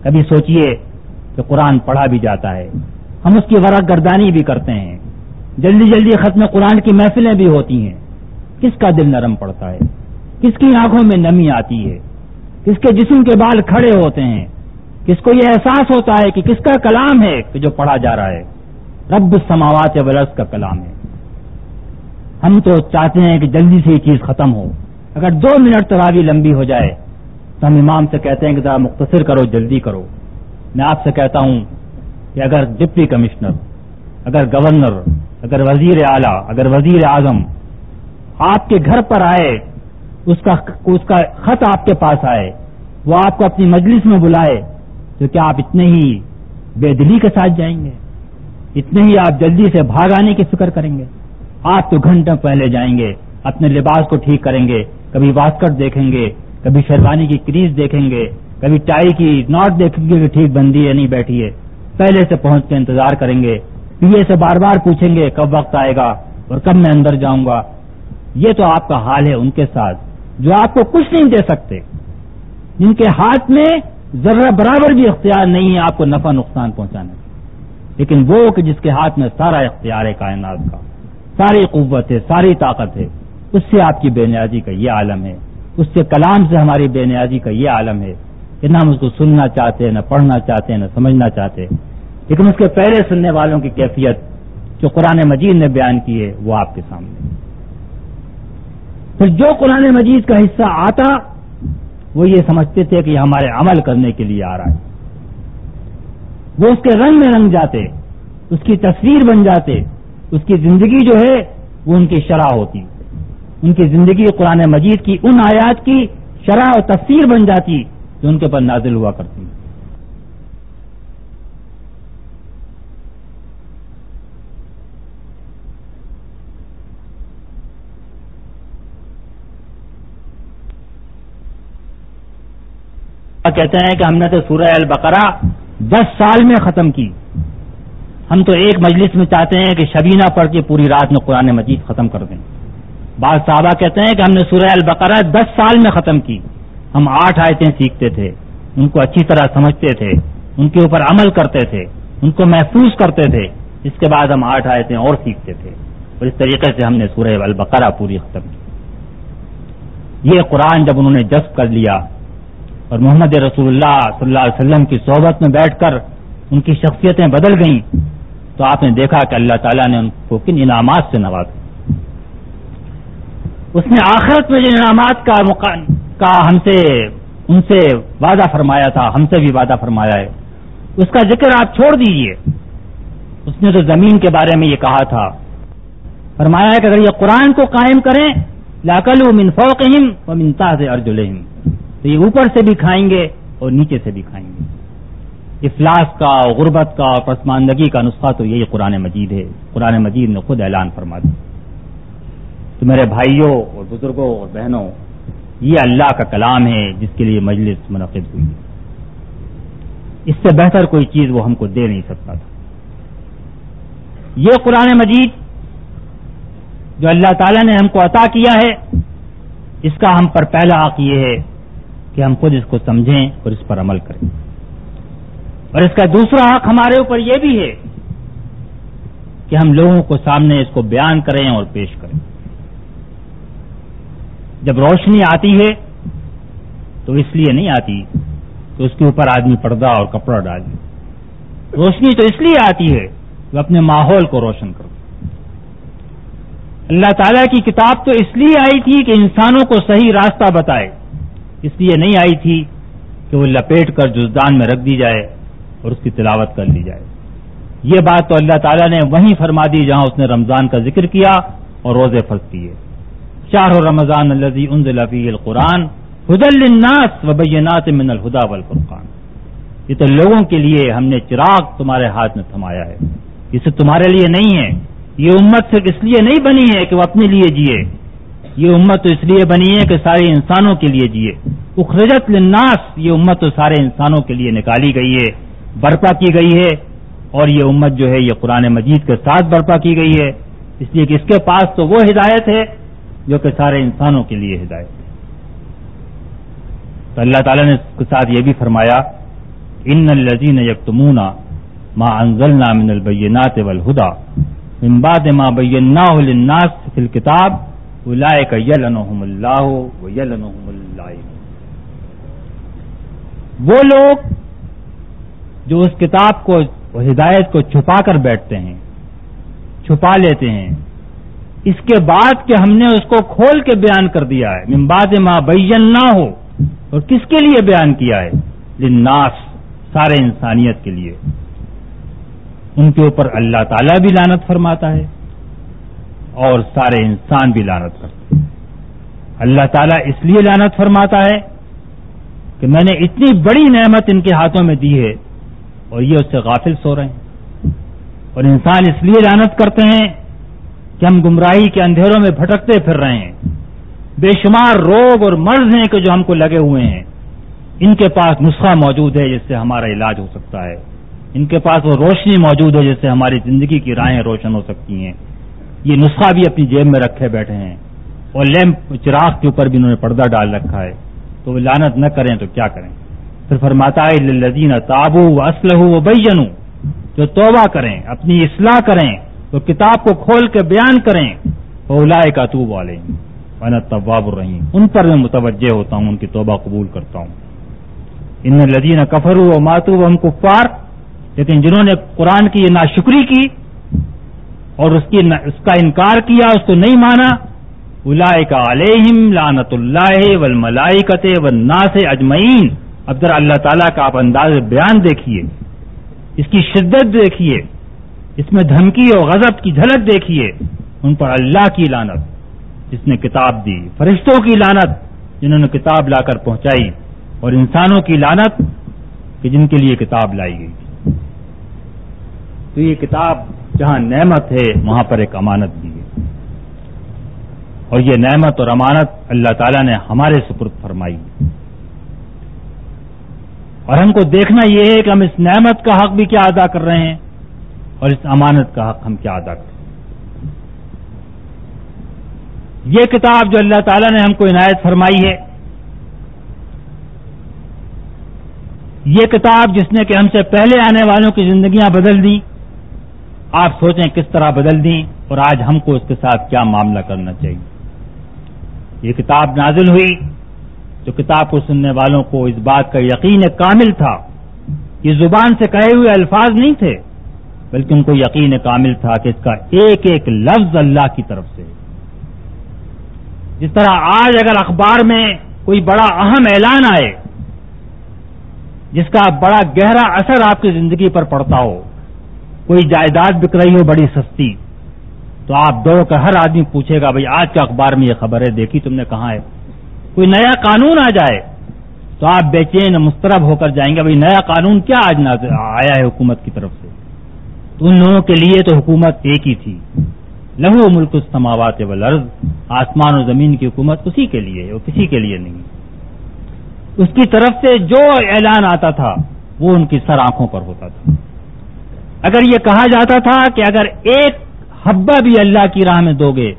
کبھی سوچئے کہ قرآن پڑھا بھی جاتا ہے، ہم اس کی ورق گردانی بھی کرتے ہیں، جلدی جلدی ختم قرآن کی محفلیں بھی ہوتی ہیں، کس کا دل نرم پڑتا ہے، کس کی آنکھوں میں نمی آتی ہے، کس کے جسم کے بال کھڑے ہوتے ہیں، کس کو یہ احساس ہوتا ہے کہ کس کا کلام ہے کہ جو پڑھا جا رہا ہے، رب السماوات والارض کا کلام ہے۔ ہم تو چاہتے ہیں کہ جلدی سے یہ چیز ختم ہو، اگر دو منٹ تراویح لمبی ہو جائے تو ہم امام سے کہتے ہیں کہ ذرا مختصر کرو، جلدی کرو۔ میں آپ سے کہتا ہوں کہ اگر ڈپٹی کمشنر، اگر گورنر، اگر وزیر اعلیٰ، اگر وزیر اعظم آپ کے گھر پر آئے، اس کا اس کا خط آپ کے پاس آئے، وہ آپ کو اپنی مجلس میں بلائے، تو کیا آپ اتنے ہی بے دلی کے ساتھ جائیں گے؟ اتنے ہی آپ جلدی سے بھاگ آنے کی فکر کریں گے؟ آپ تو گھنٹوں پہلے جائیں گے، اپنے لباس کو ٹھیک کریں گے، کبھی واسکٹ دیکھیں گے، کبھی شیروانی کی کریز دیکھیں گے، کبھی ٹائی کی ناٹ دیکھیں گے کہ ٹھیک بندی ہے نہیں بیٹھی ہے، پہلے سے پہنچ کے انتظار کریں گے، پی اے سے بار بار پوچھیں گے کب وقت آئے گا اور کب میں اندر جاؤں گا۔ یہ تو آپ کا حال ہے ان کے ساتھ جو آپ کو کچھ نہیں دے سکتے، جن کے ہاتھ میں ذرہ برابر بھی اختیار نہیں ہے آپ کو نفع نقصان پہنچانے، لیکن وہ کہ جس کے ہاتھ میں سارا اختیار ہے کائنات کا، ساری قوت ہے، ساری طاقت ہے، اس سے آپ کی بے نیازی کا یہ عالم ہے، اس سے کلام سے ہماری بے نیازی کا یہ عالم ہے کہ نہ ہم اس کو سننا چاہتے، نہ پڑھنا چاہتے، نہ سمجھنا چاہتے، لیکن اس کے پہلے سننے والوں کی کیفیت جو قرآن مجید نے بیان کی ہے وہ آپ کے سامنے۔ پھر جو قرآن مجید کا حصہ آتا وہ یہ سمجھتے تھے کہ یہ ہمارے عمل کرنے کے لیے آ رہا ہے، وہ اس کے رنگ میں رنگ جاتے، اس کی تصویر بن جاتے، اس کی زندگی جو ہے وہ ان کی شرح ہوتی، ان کی زندگی قرآن مجید کی ان آیات کی شرح اور تفسیر بن جاتی جو ان کے پر نازل ہوا کرتی۔ کہتے ہیں کہ ہم نے تو سورہ البقرہ دس سال میں ختم کی، ہم تو ایک مجلس میں چاہتے ہیں کہ شبینہ پڑھ کے پوری رات میں قرآن مجید ختم کر دیں۔ بعض صحابہ کہتے ہیں کہ ہم نے سورہ البقرہ دس سال میں ختم کی، ہم آٹھ آیتیں سیکھتے تھے، ان کو اچھی طرح سمجھتے تھے، ان کے اوپر عمل کرتے تھے، ان کو محفوظ کرتے تھے، اس کے بعد ہم آٹھ آیتیں اور سیکھتے تھے، اور اس طریقے سے ہم نے سورہ البقرہ پوری ختم کی۔ یہ قرآن جب انہوں نے جذب کر لیا اور محمد رسول اللہ صلی اللہ علیہ وسلم کی صحبت میں بیٹھ کر ان کی شخصیتیں بدل گئیں، تو آپ نے دیکھا کہ اللہ تعالیٰ نے ان کو کن انعامات سے نوازا۔ اس نے آخرت میں جن انعامات کا مقام کا ہم سے ان سے وعدہ فرمایا تھا، ہم سے بھی وعدہ فرمایا ہے، اس کا ذکر آپ چھوڑ دیجئے۔ اس نے تو زمین کے بارے میں یہ کہا تھا، فرمایا ہے کہ اگر یہ قرآن کو قائم کریں لَأَكَلُوا مِنْ فَوْقِهِمْ وَمِنْ تَحْتِ أَرْجُلِهِمْ، تو یہ اوپر سے بھی کھائیں گے اور نیچے سے بھی کھائیں گے۔ افلاس کا، غربت کا اور پسماندگی کا نسخہ تو یہی قرآن مجید ہے۔ قرآن مجید نے خود اعلان فرما دیا۔ تو میرے بھائیوں اور بزرگوں اور بہنوں، یہ اللہ کا کلام ہے جس کے لیے مجلس منعقد ہوئی ہے، اس سے بہتر کوئی چیز وہ ہم کو دے نہیں سکتا تھا۔ یہ قرآن مجید جو اللہ تعالیٰ نے ہم کو عطا کیا ہے، اس کا ہم پر پہلا حق یہ ہے کہ ہم خود اس کو سمجھیں اور اس پر عمل کریں، اور اس کا دوسرا حق ہمارے اوپر یہ بھی ہے کہ ہم لوگوں کو سامنے اس کو بیان کریں اور پیش کریں۔ جب روشنی آتی ہے تو اس لیے نہیں آتی کہ اس کے اوپر آدمی پردہ اور کپڑا ڈال دے، روشنی تو اس لیے آتی ہے کہ اپنے ماحول کو روشن کرو۔ اللہ تعالیٰ کی کتاب تو اس لیے آئی تھی کہ انسانوں کو صحیح راستہ بتائے، اس لیے نہیں آئی تھی کہ وہ لپیٹ کر جزدان میں رکھ دی جائے اور اس کی تلاوت کر لی جائے۔ یہ بات تو اللہ تعالیٰ نے وہیں فرما دی جہاں اس نے رمضان کا ذکر کیا اور روزے فرض کیے۔ شہر رمضان الذی انزل فیہ القرآن ھدی للناس وبینات من الھدی والفرقان، یہ تو لوگوں کے لیے ہم نے چراغ تمہارے ہاتھ میں تھمایا ہے، یہ صرف تمہارے لیے نہیں ہے، یہ امت صرف اس لیے نہیں بنی ہے کہ وہ اپنے لیے جیے، یہ امت تو اس لیے بنی ہے کہ سارے انسانوں کے لیے جیے۔ اخرجت للناس، یہ امت تو سارے انسانوں کے لیے نکالی گئی ہے، برپا کی گئی ہے، اور یہ امت جو ہے یہ قرآن مجید کے ساتھ برپا کی گئی ہے، اس لیے کہ اس کے پاس تو وہ ہدایت ہے جو کہ سارے انسانوں کے لیے ہدایت ہے۔ تو اللہ تعالیٰ نے اس کے ساتھ یہ بھی فرمایا ان الذین یکتمون ما انزلنا من البینات والہدی من بعد ما بیناہ للناس فی الکتاب اولئک یلعنہم اللہ ویلعنہم اللائنون. وہ لوگ جو اس کتاب کو ہدایت کو چھپا کر بیٹھتے ہیں، چھپا لیتے ہیں، اس کے بعد کہ ہم نے اس کو کھول کے بیان کر دیا ہے، من بعد ما بیناہ، اور کس کے لیے بیان کیا ہے؟ للناس، سارے انسانیت کے لیے. ان کے اوپر اللہ تعالیٰ بھی لعنت فرماتا ہے اور سارے انسان بھی لعنت کرتے ہیں. اللہ تعالیٰ اس لیے لعنت فرماتا ہے کہ میں نے اتنی بڑی نعمت ان کے ہاتھوں میں دی ہے اور یہ اس سے غافل سو رہے ہیں. اور انسان اس لیے لعنت کرتے ہیں کہ ہم گمراہی کے اندھیروں میں بھٹکتے پھر رہے ہیں. بے شمار روگ اور مرض ہیں کہ جو ہم کو لگے ہوئے ہیں. ان کے پاس نسخہ موجود ہے جس سے ہمارا علاج ہو سکتا ہے. ان کے پاس وہ روشنی موجود ہے جس سے ہماری زندگی کی راہیں روشن ہو سکتی ہیں. یہ نسخہ بھی اپنی جیب میں رکھے بیٹھے ہیں اور لیمپ چراغ کے اوپر بھی انہوں نے پردہ ڈال رکھا ہے. تو وہ لعنت نہ کریں تو کیا کریں؟ پھر فرماتا ہے للذین تابوا واصلحوا وبینوا، جو توبہ کریں، اپنی اصلاح کریں، تو کتاب کو کھول کے بیان کریں، فاولئک اتوب علیہم وانا التواب الرحیم، ان پر میں متوجہ ہوتا ہوں، ان کی توبہ قبول کرتا ہوں. ان الذین کفروا وماتوا وهم کفار، لیکن جنہوں نے قرآن کی یہ ناشکری کی اور اس کی اس کا انکار کیا، اس کو نہیں مانا، اولئک علیہم لعنت اللہ والملائکۃ والناس اجمعین. اب ذرا اللہ تعالیٰ کا آپ انداز بیان دیکھیے، اس کی شدت دیکھیے، اس میں دھمکی اور غضب کی جھلک دیکھیے. ان پر اللہ کی لعنت جس نے کتاب دی، فرشتوں کی لعنت جنہوں نے کتاب لا کر پہنچائی، اور انسانوں کی لعنت کہ جن کے لیے کتاب لائی گئی. تو یہ کتاب جہاں نعمت ہے وہاں پر ایک امانت بھی ہے، اور یہ نعمت اور امانت اللہ تعالیٰ نے ہمارے سپرد فرمائی. اور ہم کو دیکھنا یہ ہے کہ ہم اس نعمت کا حق بھی کیا ادا کر رہے ہیں اور اس امانت کا حق ہم کیا ادا کر رہے ہیں. یہ کتاب جو اللہ تعالیٰ نے ہم کو عنایت فرمائی ہے، یہ کتاب جس نے کہ ہم سے پہلے آنے والوں کی زندگیاں بدل دیں، آپ سوچیں کس طرح بدل دیں، اور آج ہم کو اس کے ساتھ کیا معاملہ کرنا چاہیے. یہ کتاب نازل ہوئی جو کتاب کو سننے والوں کو اس بات کا یقین کامل تھا. یہ زبان سے کہے ہوئے الفاظ نہیں تھے، بلکہ ان کو یقین کامل تھا کہ اس کا ایک ایک لفظ اللہ کی طرف سے. جس طرح آج اگر اخبار میں کوئی بڑا اہم اعلان آئے جس کا بڑا گہرا اثر آپ کی زندگی پر پڑتا ہو، کوئی جائیداد بک رہی ہو بڑی سستی، تو آپ دوڑ کر ہر آدمی پوچھے گا بھئی آج کا اخبار میں یہ خبر ہے، دیکھی تم نے کہاں ہے؟ کوئی نیا قانون آ جائے تو آپ بے چین مضطرب ہو کر جائیں گے بھئی نیا قانون کیا آج آیا ہے حکومت کی طرف سے. تو ان لوگوں کے لیے تو حکومت ایک ہی تھی، لہو ملک السماوات والارض، آسمان و زمین کی حکومت اسی کے لیے ہے، وہ کسی کے لیے نہیں. اس کی طرف سے جو اعلان آتا تھا وہ ان کی سر آنکھوں پر ہوتا تھا. اگر یہ کہا جاتا تھا کہ اگر ایک حبہ بھی اللہ کی راہ میں دو گے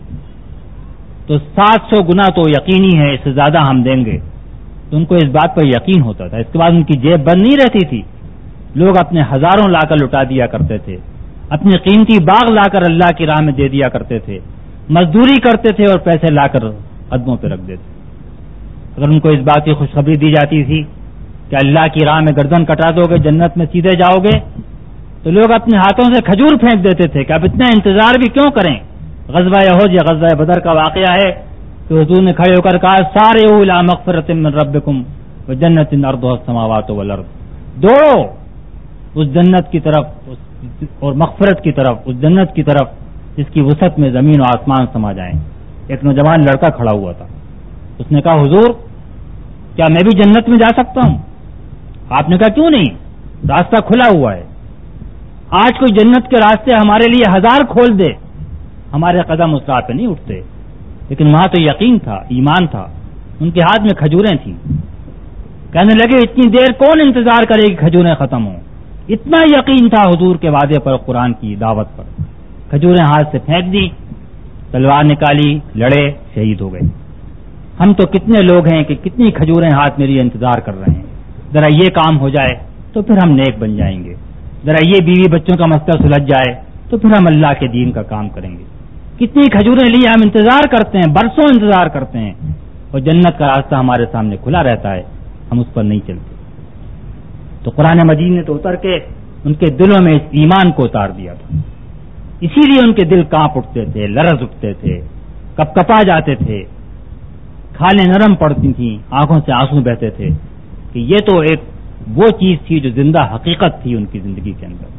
تو سات سو گنا تو یقینی ہے، اس سے زیادہ ہم دیں گے، تو ان کو اس بات پر یقین ہوتا تھا. اس کے بعد ان کی جیب بند نہیں رہتی تھی، لوگ اپنے ہزاروں لا کر لٹا دیا کرتے تھے، اپنے قیمتی باغ لا کر اللہ کی راہ میں دے دیا کرتے تھے، مزدوری کرتے تھے اور پیسے لا کر قدموں پہ رکھ دیتے. اگر ان کو اس بات کی خوشخبری دی جاتی تھی کہ اللہ کی راہ میں گردن کٹا دو گے جنت میں سیدھے جاؤ گے، تو لوگ اپنے ہاتھوں سے کھجور پھینک دیتے تھے کہ اب اتنا انتظار بھی کیوں کریں. غزوہ احد یا غزوہ بدر کا واقعہ ہے کہ حضور نے کھڑے ہو کر کہا سارعوا الی مغفرۃ من ربکم وجنۃ عرضها السماوات والارض، دوڑو اس جنت کی طرف اور مغفرت کی طرف، اس جنت کی طرف جس کی وسعت میں زمین و آسمان سما جائیں. ایک نوجوان لڑکا کھڑا ہوا تھا، اس نے کہا حضور کیا میں بھی جنت میں جا سکتا ہوں؟ آپ نے کہا کیوں نہیں، راستہ کھلا ہوا ہے. آج کوئی جنت کے راستے ہمارے لیے ہزار کھول دے، ہمارے قدم اس راہ پہ نہیں اٹھتے. لیکن وہاں تو یقین تھا، ایمان تھا. ان کے ہاتھ میں کھجوریں تھیں. کہنے لگے اتنی دیر کون انتظار کرے کہ کھجوریں ختم ہوں. اتنا یقین تھا حضور کے وعدے پر، قرآن کی دعوت پر. کھجوریں ہاتھ سے پھینک دی، تلوار نکالی، لڑے، شہید ہو گئے. ہم تو کتنے لوگ ہیں کہ کتنی کھجوریں ہاتھ میری انتظار کر رہے ہیں، ذرا یہ کام ہو جائے تو پھر ہم نیک بن جائیں گے، ذرا یہ بیوی بچوں کا مسئلہ سلجھ جائے تو پھر ہم اللہ کے دین کا کام کریں گے۔ کتنی کھجوریں لیے ہم انتظار کرتے ہیں، برسوں انتظار کرتے ہیں، اور جنت کا راستہ ہمارے سامنے کھلا رہتا ہے، ہم اس پر نہیں چلتے۔ تو قرآن مجید نے تو اتر کے ان کے دلوں میں اس ایمان کو اتار دیا تھا، اسی لیے ان کے دل کانپ اٹھتے تھے، لرز اٹھتے تھے، کپ کپا جاتے تھے، کھالیں نرم پڑتی تھیں، آنکھوں سے آنسو بہتے تھے کہ یہ تو ایک وہ چیز تھی جو زندہ حقیقت تھی ان کی زندگی کے اندر۔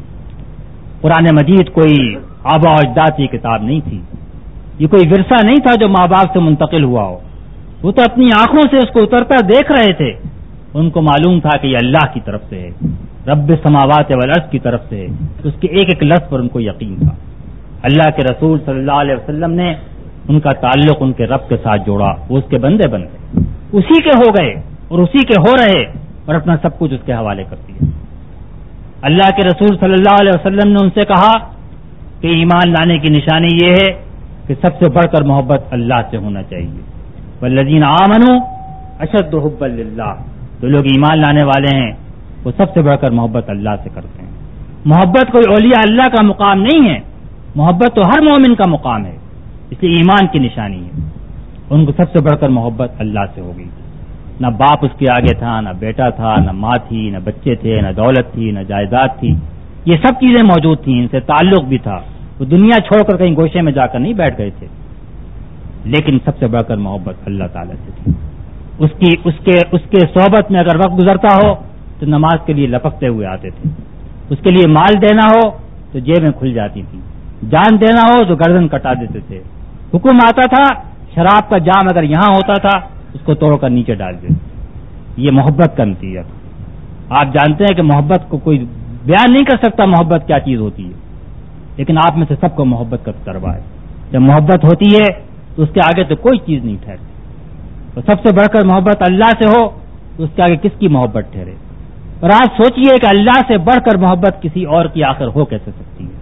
قرآن مجید کوئی آبا و اجداد کی کتاب نہیں تھی، یہ کوئی ورثہ نہیں تھا جو ماں باپ سے منتقل ہوا ہو، وہ تو اپنی آنکھوں سے اس کو اترتا دیکھ رہے تھے، ان کو معلوم تھا کہ یہ اللہ کی طرف سے ہے، رب السماوات والارض کی طرف سے ہے، اس کے ایک ایک لفظ پر ان کو یقین تھا۔ اللہ کے رسول صلی اللہ علیہ وسلم نے ان کا تعلق ان کے رب کے ساتھ جوڑا، وہ اس کے بندے بن گئے، اسی کے ہو گئے اور اسی کے ہو رہے، اور اپنا سب کچھ اس کے حوالے کر دیا۔ اللہ کے رسول صلی اللہ علیہ وسلم نے ان سے کہا کہ ایمان لانے کی نشانی یہ ہے کہ سب سے بڑھ کر محبت اللہ سے ہونا چاہیے، والذین آمنوا اشد حبا للہ، جو لوگ ایمان لانے والے ہیں وہ سب سے بڑھ کر محبت اللہ سے کرتے ہیں۔ محبت کوئی اولیاء اللہ کا مقام نہیں ہے، محبت تو ہر مومن کا مقام ہے، اس لیے ایمان کی نشانی ہے۔ ان کو سب سے بڑھ کر محبت اللہ سے ہوگی، نہ باپ اس کے آگے تھا، نہ بیٹا تھا، نہ ماں تھی، نہ بچے تھے، نہ دولت تھی، نہ جائیداد تھی، یہ سب چیزیں موجود تھیں، ان سے تعلق بھی تھا، وہ دنیا چھوڑ کر کہیں گوشے میں جا کر نہیں بیٹھ گئے تھے، لیکن سب سے بڑھ کر محبت اللہ تعالیٰ سے تھی۔ اس کی اس کے اس کے صحبت میں اگر وقت گزرتا ہو تو نماز کے لیے لپکتے ہوئے آتے تھے، اس کے لیے مال دینا ہو تو جیبیں کھل جاتی تھیں، جان دینا ہو تو گردن کٹا دیتے تھے، حکم آتا تھا شراب کا جام اگر یہاں ہوتا تھا اس کو توڑ کر نیچے ڈال دیتے۔ یہ محبت کا نتیجہ تھا۔ آپ جانتے ہیں کہ محبت کو کوئی بیان نہیں کر سکتا محبت کیا چیز ہوتی ہے، لیکن آپ میں سے سب کو محبت کا تجربہ ہے۔ جب محبت ہوتی ہے تو اس کے آگے تو کوئی چیز نہیں ٹھہرتی، تو سب سے بڑھ کر محبت اللہ سے ہو تو اس کے آگے کس کی محبت ٹھہرے؟ اور آج سوچئے کہ اللہ سے بڑھ کر محبت کسی اور کی آخر ہو کیسے سکتی ہے؟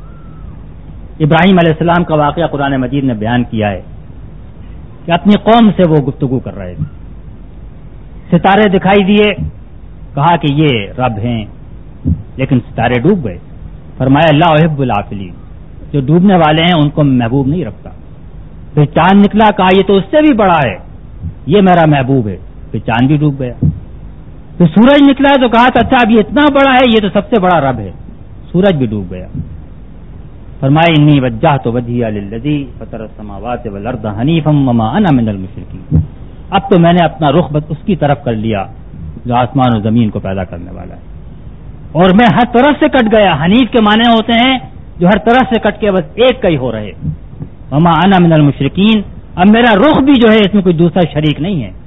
ابراہیم علیہ السلام کا واقعہ قرآن مجید نے بیان کیا ہے کہ اپنی قوم سے وہ گفتگو کر رہے تھے، ستارے دکھائی دیے، کہا کہ یہ رب ہیں، لیکن ستارے ڈوب گئے، فرمایا لا احب العافلین، جو ڈوبنے والے ہیں ان کو محبوب نہیں رکھتا۔ پھر چاند نکلا، کہا یہ تو اس سے بھی بڑا ہے، یہ میرا محبوب ہے، پھر چاند بھی ڈوب گیا۔ پھر سورج نکلا تو کہا تھا اچھا اب یہ اتنا بڑا ہے، یہ تو سب سے بڑا رب ہے، سورج بھی ڈوب گیا۔ فرمایا انی وجہت وجہی للذی فطر السماوات والارض حنیفا وما انا من المشرکین، اب تو میں نے اپنا رخ بس اس کی طرف کر لیا جو آسمان و زمین کو پیدا کرنے والا ہے، اور میں ہر طرف سے کٹ گیا۔ حنیف کے معنی ہوتے ہیں جو ہر طرف سے کٹ کے بس ایک کا ہی ہو رہے، وما انا من المشرکین، اب میرا رخ بھی جو ہے اس میں کوئی دوسرا شریک نہیں ہے۔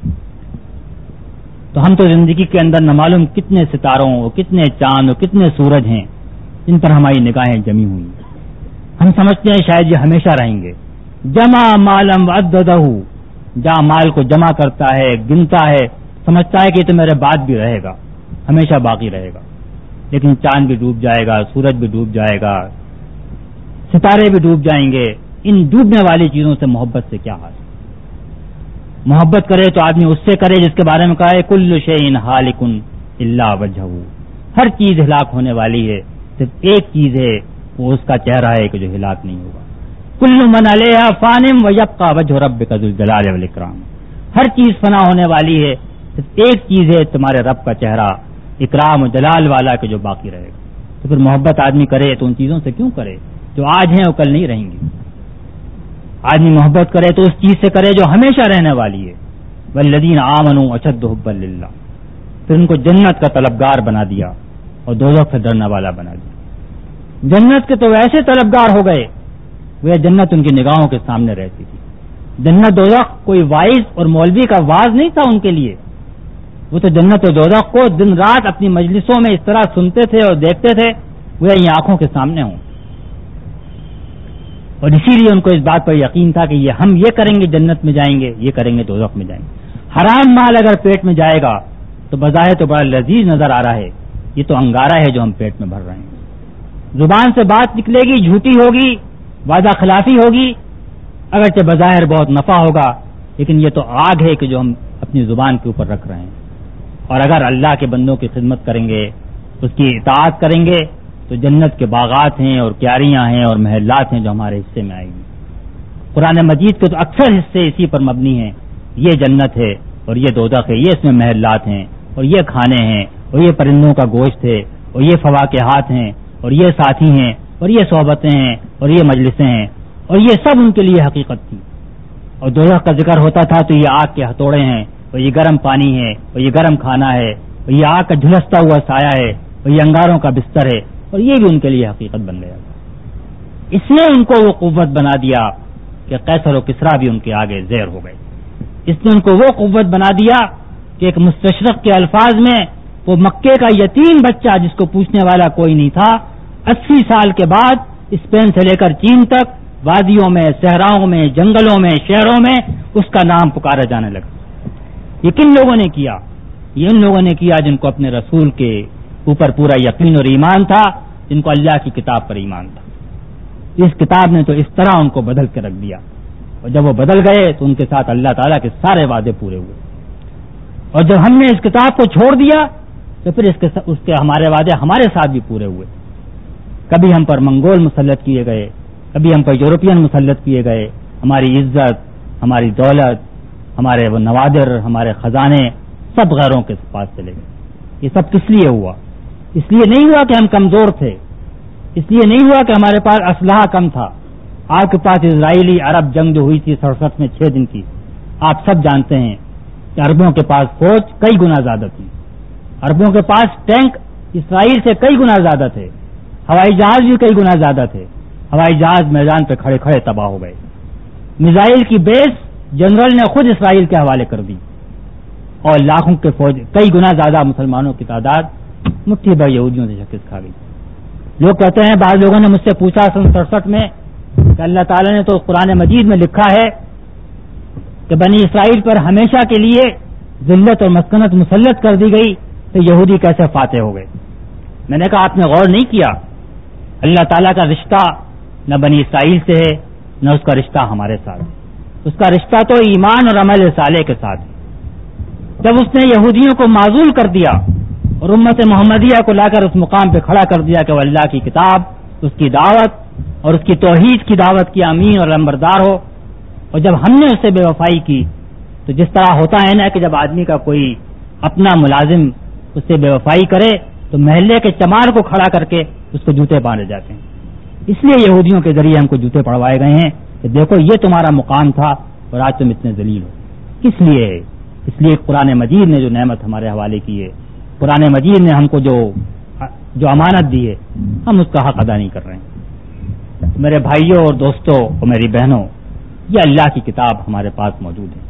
تو ہم تو زندگی کے اندر نہ معلوم کتنے ستاروں اور کتنے چاند اور کتنے سورج ہیں جن پر ہماری نگاہیں جمی ہوئی ہیں، ہم سمجھتے ہیں شاید یہ ہمیشہ رہیں گے۔ جمع مالم وعددہ، جہاں مال کو جمع کرتا ہے، گنتا ہے، سمجھتا ہے کہ یہ تو میرے بعد بھی رہے گا، ہمیشہ باقی رہے گا، لیکن چاند بھی ڈوب جائے گا، سورج بھی ڈوب جائے گا، ستارے بھی ڈوب جائیں گے، ان ڈوبنے والی چیزوں سے محبت سے کیا حاصل؟ محبت کرے تو آدمی اس سے کرے جس کے بارے میں کہا ہے کل شیء ہالک الا وجہہ، ہر چیز ہلاک ہونے والی ہے، صرف ایک چیز ہے وہ اس کا چہرہ ہے کہ جو ہلاک نہیں ہوگا۔ کل من علیہا فان ویبقى وجہ ربک ذو الجلال والاکرام، ہر چیز فنا ہونے والی ہے، صرف ایک چیز ہے تمہارے رب کا چہرہ اکرام و جلال والا کہ جو باقی رہے گا۔ تو پھر محبت آدمی کرے تو ان چیزوں سے کیوں کرے جو آج ہیں وہ کل نہیں رہیں گی؟ آدمی محبت کرے تو اس چیز سے کرے جو ہمیشہ رہنے والی ہے۔ والذین آمنوا اشد حبا للہ، پھر ان کو جنت کا طلبگار بنا دیا اور دوزخ سے ڈرنے والا بنا دیا۔ جنت کے تو ایسے طلبگار ہو گئے وہ جنت ان کی نگاہوں کے سامنے رہتی تھی۔ جنت دوزخ کوئی وائز اور مولوی کا واز نہیں تھا ان کے لیے، وہ تو جنت و دوزخ کو دن رات اپنی مجلسوں میں اس طرح سنتے تھے اور دیکھتے تھے وہ یہ آنکھوں کے سامنے ہوں، اور اسی لیے ان کو اس بات پر یقین تھا کہ یہ ہم یہ کریں گے جنت میں جائیں گے، یہ کریں گے دوزخ میں جائیں گے۔ حرام مال اگر پیٹ میں جائے گا تو بظاہر تو بڑا لذیذ نظر آ رہا ہے، یہ تو انگارہ ہے جو ہم پیٹ میں بھر رہے ہیں۔ زبان سے بات نکلے گی جھوٹی ہوگی، وعدہ خلافی ہوگی، اگرچہ بظاہر بہت نفع ہوگا، لیکن یہ تو آگ ہے کہ جو ہم اپنی زبان کے اوپر رکھ رہے ہیں، اور اگر اللہ کے بندوں کی خدمت کریں گے، اس کی اطاعت کریں گے تو جنت کے باغات ہیں اور کیاریاں ہیں اور محلات ہیں جو ہمارے حصے میں آئیں گی۔ قرآن مجید کے تو اکثر حصے اسی پر مبنی ہیں، یہ جنت ہے اور یہ دوزخ ہے، یہ اس میں محلات ہیں اور یہ کھانے ہیں اور یہ پرندوں کا گوشت ہے اور یہ فواکہات ہیں اور یہ ساتھی ہیں اور یہ صحبتیں ہیں اور یہ مجلسیں ہیں، اور یہ سب ان کے لیے حقیقت تھی۔ اور دوزخ کا ذکر ہوتا تھا تو یہ آگ کے ہتھوڑے ہیں اور یہ گرم پانی ہے اور یہ گرم کھانا ہے اور یہ آگ کا جھلستا ہوا سایہ ہے اور یہ انگاروں کا بستر ہے، اور یہ بھی ان کے لیے حقیقت بن گیا۔ اس نے ان کو وہ قوت بنا دیا کہ قیصر و کسریٰ بھی ان کے آگے زیر ہو گئے۔ اس نے ان کو وہ قوت بنا دیا کہ ایک مستشرق کے الفاظ میں وہ مکے کا یتیم بچہ جس کو پوچھنے والا کوئی نہیں تھا، اسی سال کے بعد اسپین سے لے کر چین تک وادیوں میں، صحراؤں میں، جنگلوں میں، شہروں میں اس کا نام پکارا جانے لگا۔ یہ کن لوگوں نے کیا؟ یہ ان لوگوں نے کیا جن کو اپنے رسول کے اوپر پورا یقین اور ایمان تھا، جن کو اللہ کی کتاب پر ایمان تھا۔ اس کتاب نے تو اس طرح ان کو بدل کے رکھ دیا، اور جب وہ بدل گئے تو ان کے ساتھ اللہ تعالیٰ کے سارے وعدے پورے ہوئے، اور جب ہم نے اس کتاب کو چھوڑ دیا تو پھر اس کے اس کے ہمارے وعدے ہمارے ساتھ بھی پورے ہوئے۔ کبھی ہم پر منگول مسلط کیے گئے، کبھی ہم پر یورپین مسلط کیے گئے، ہماری عزت، ہماری دولت، ہمارے وہ نوادر، ہمارے خزانے سب غیروں کے پاس چلے گئے۔ یہ سب کس لیے ہوا؟ اس لیے نہیں ہوا کہ ہم کمزور تھے، اس لیے نہیں ہوا کہ ہمارے پاس اسلحہ کم تھا۔ آپ کے پاس اسرائیلی عرب جنگ جو ہوئی تھی سڑسٹھ میں چھ دن کی، آپ سب جانتے ہیں کہ عربوں کے پاس فوج کئی گنا زیادہ تھی، عربوں کے پاس ٹینک اسرائیل سے کئی گنا زیادہ تھے، ہوائی جہاز بھی کئی گنا زیادہ تھے، ہوائی جہاز میدان پہ کھڑے کھڑے تباہ ہو گئے، میزائل کی بیس جنرل نے خود اسرائیل کے حوالے کر دی، اور لاکھوں کے فوج کئی گنا زیادہ مسلمانوں کی تعداد مٹھی بھر یہودیوں سے شکست کھا گئی۔ لوگ کہتے ہیں، بعض لوگوں نے مجھ سے پوچھا سن سڑسٹھ میں کہ اللہ تعالیٰ نے تو قرآن مجید میں لکھا ہے کہ بنی اسرائیل پر ہمیشہ کے لیے ذلت اور مسکنت مسلط کر دی گئی، تو یہودی کیسے فاتح ہو گئے؟ میں نے کہا آپ نے غور نہیں کیا، اللہ تعالیٰ کا رشتہ نہ بنی اسرائیل سے ہے نہ اس کا رشتہ ہمارے ساتھ ہے، اس کا رشتہ تو ایمان اور عمل صالح کے ساتھ ہے۔ جب اس نے یہودیوں کو معزول کر دیا اور امت محمدیہ کو لا کر اس مقام پہ کھڑا کر دیا کہ وہ اللہ کی کتاب، اس کی دعوت اور اس کی توحید کی دعوت کی امین اور لمبردار ہو، اور جب ہم نے اس سے بے وفائی کی تو جس طرح ہوتا ہے نا کہ جب آدمی کا کوئی اپنا ملازم اس سے بے وفائی کرے تو محلے کے چمار کو کھڑا کر کے اس کو جوتے باندھے جاتے ہیں۔ اس لیے یہودیوں کے ذریعے ہم کو جوتے پڑوائے گئے ہیں کہ دیکھو یہ تمہارا مقام تھا اور آج تم اتنے ذلیل ہو۔ کس لیے؟ اس لیے قرآن مجید نے جو نعمت ہمارے حوالے کی ہے، قرآن مجید نے ہم کو جو جو امانت دی ہے، ہم اس کا حق ادا نہیں کر رہے ہیں۔ میرے بھائیوں اور دوستوں اور میری بہنوں، یہ اللہ کی کتاب ہمارے پاس موجود ہے۔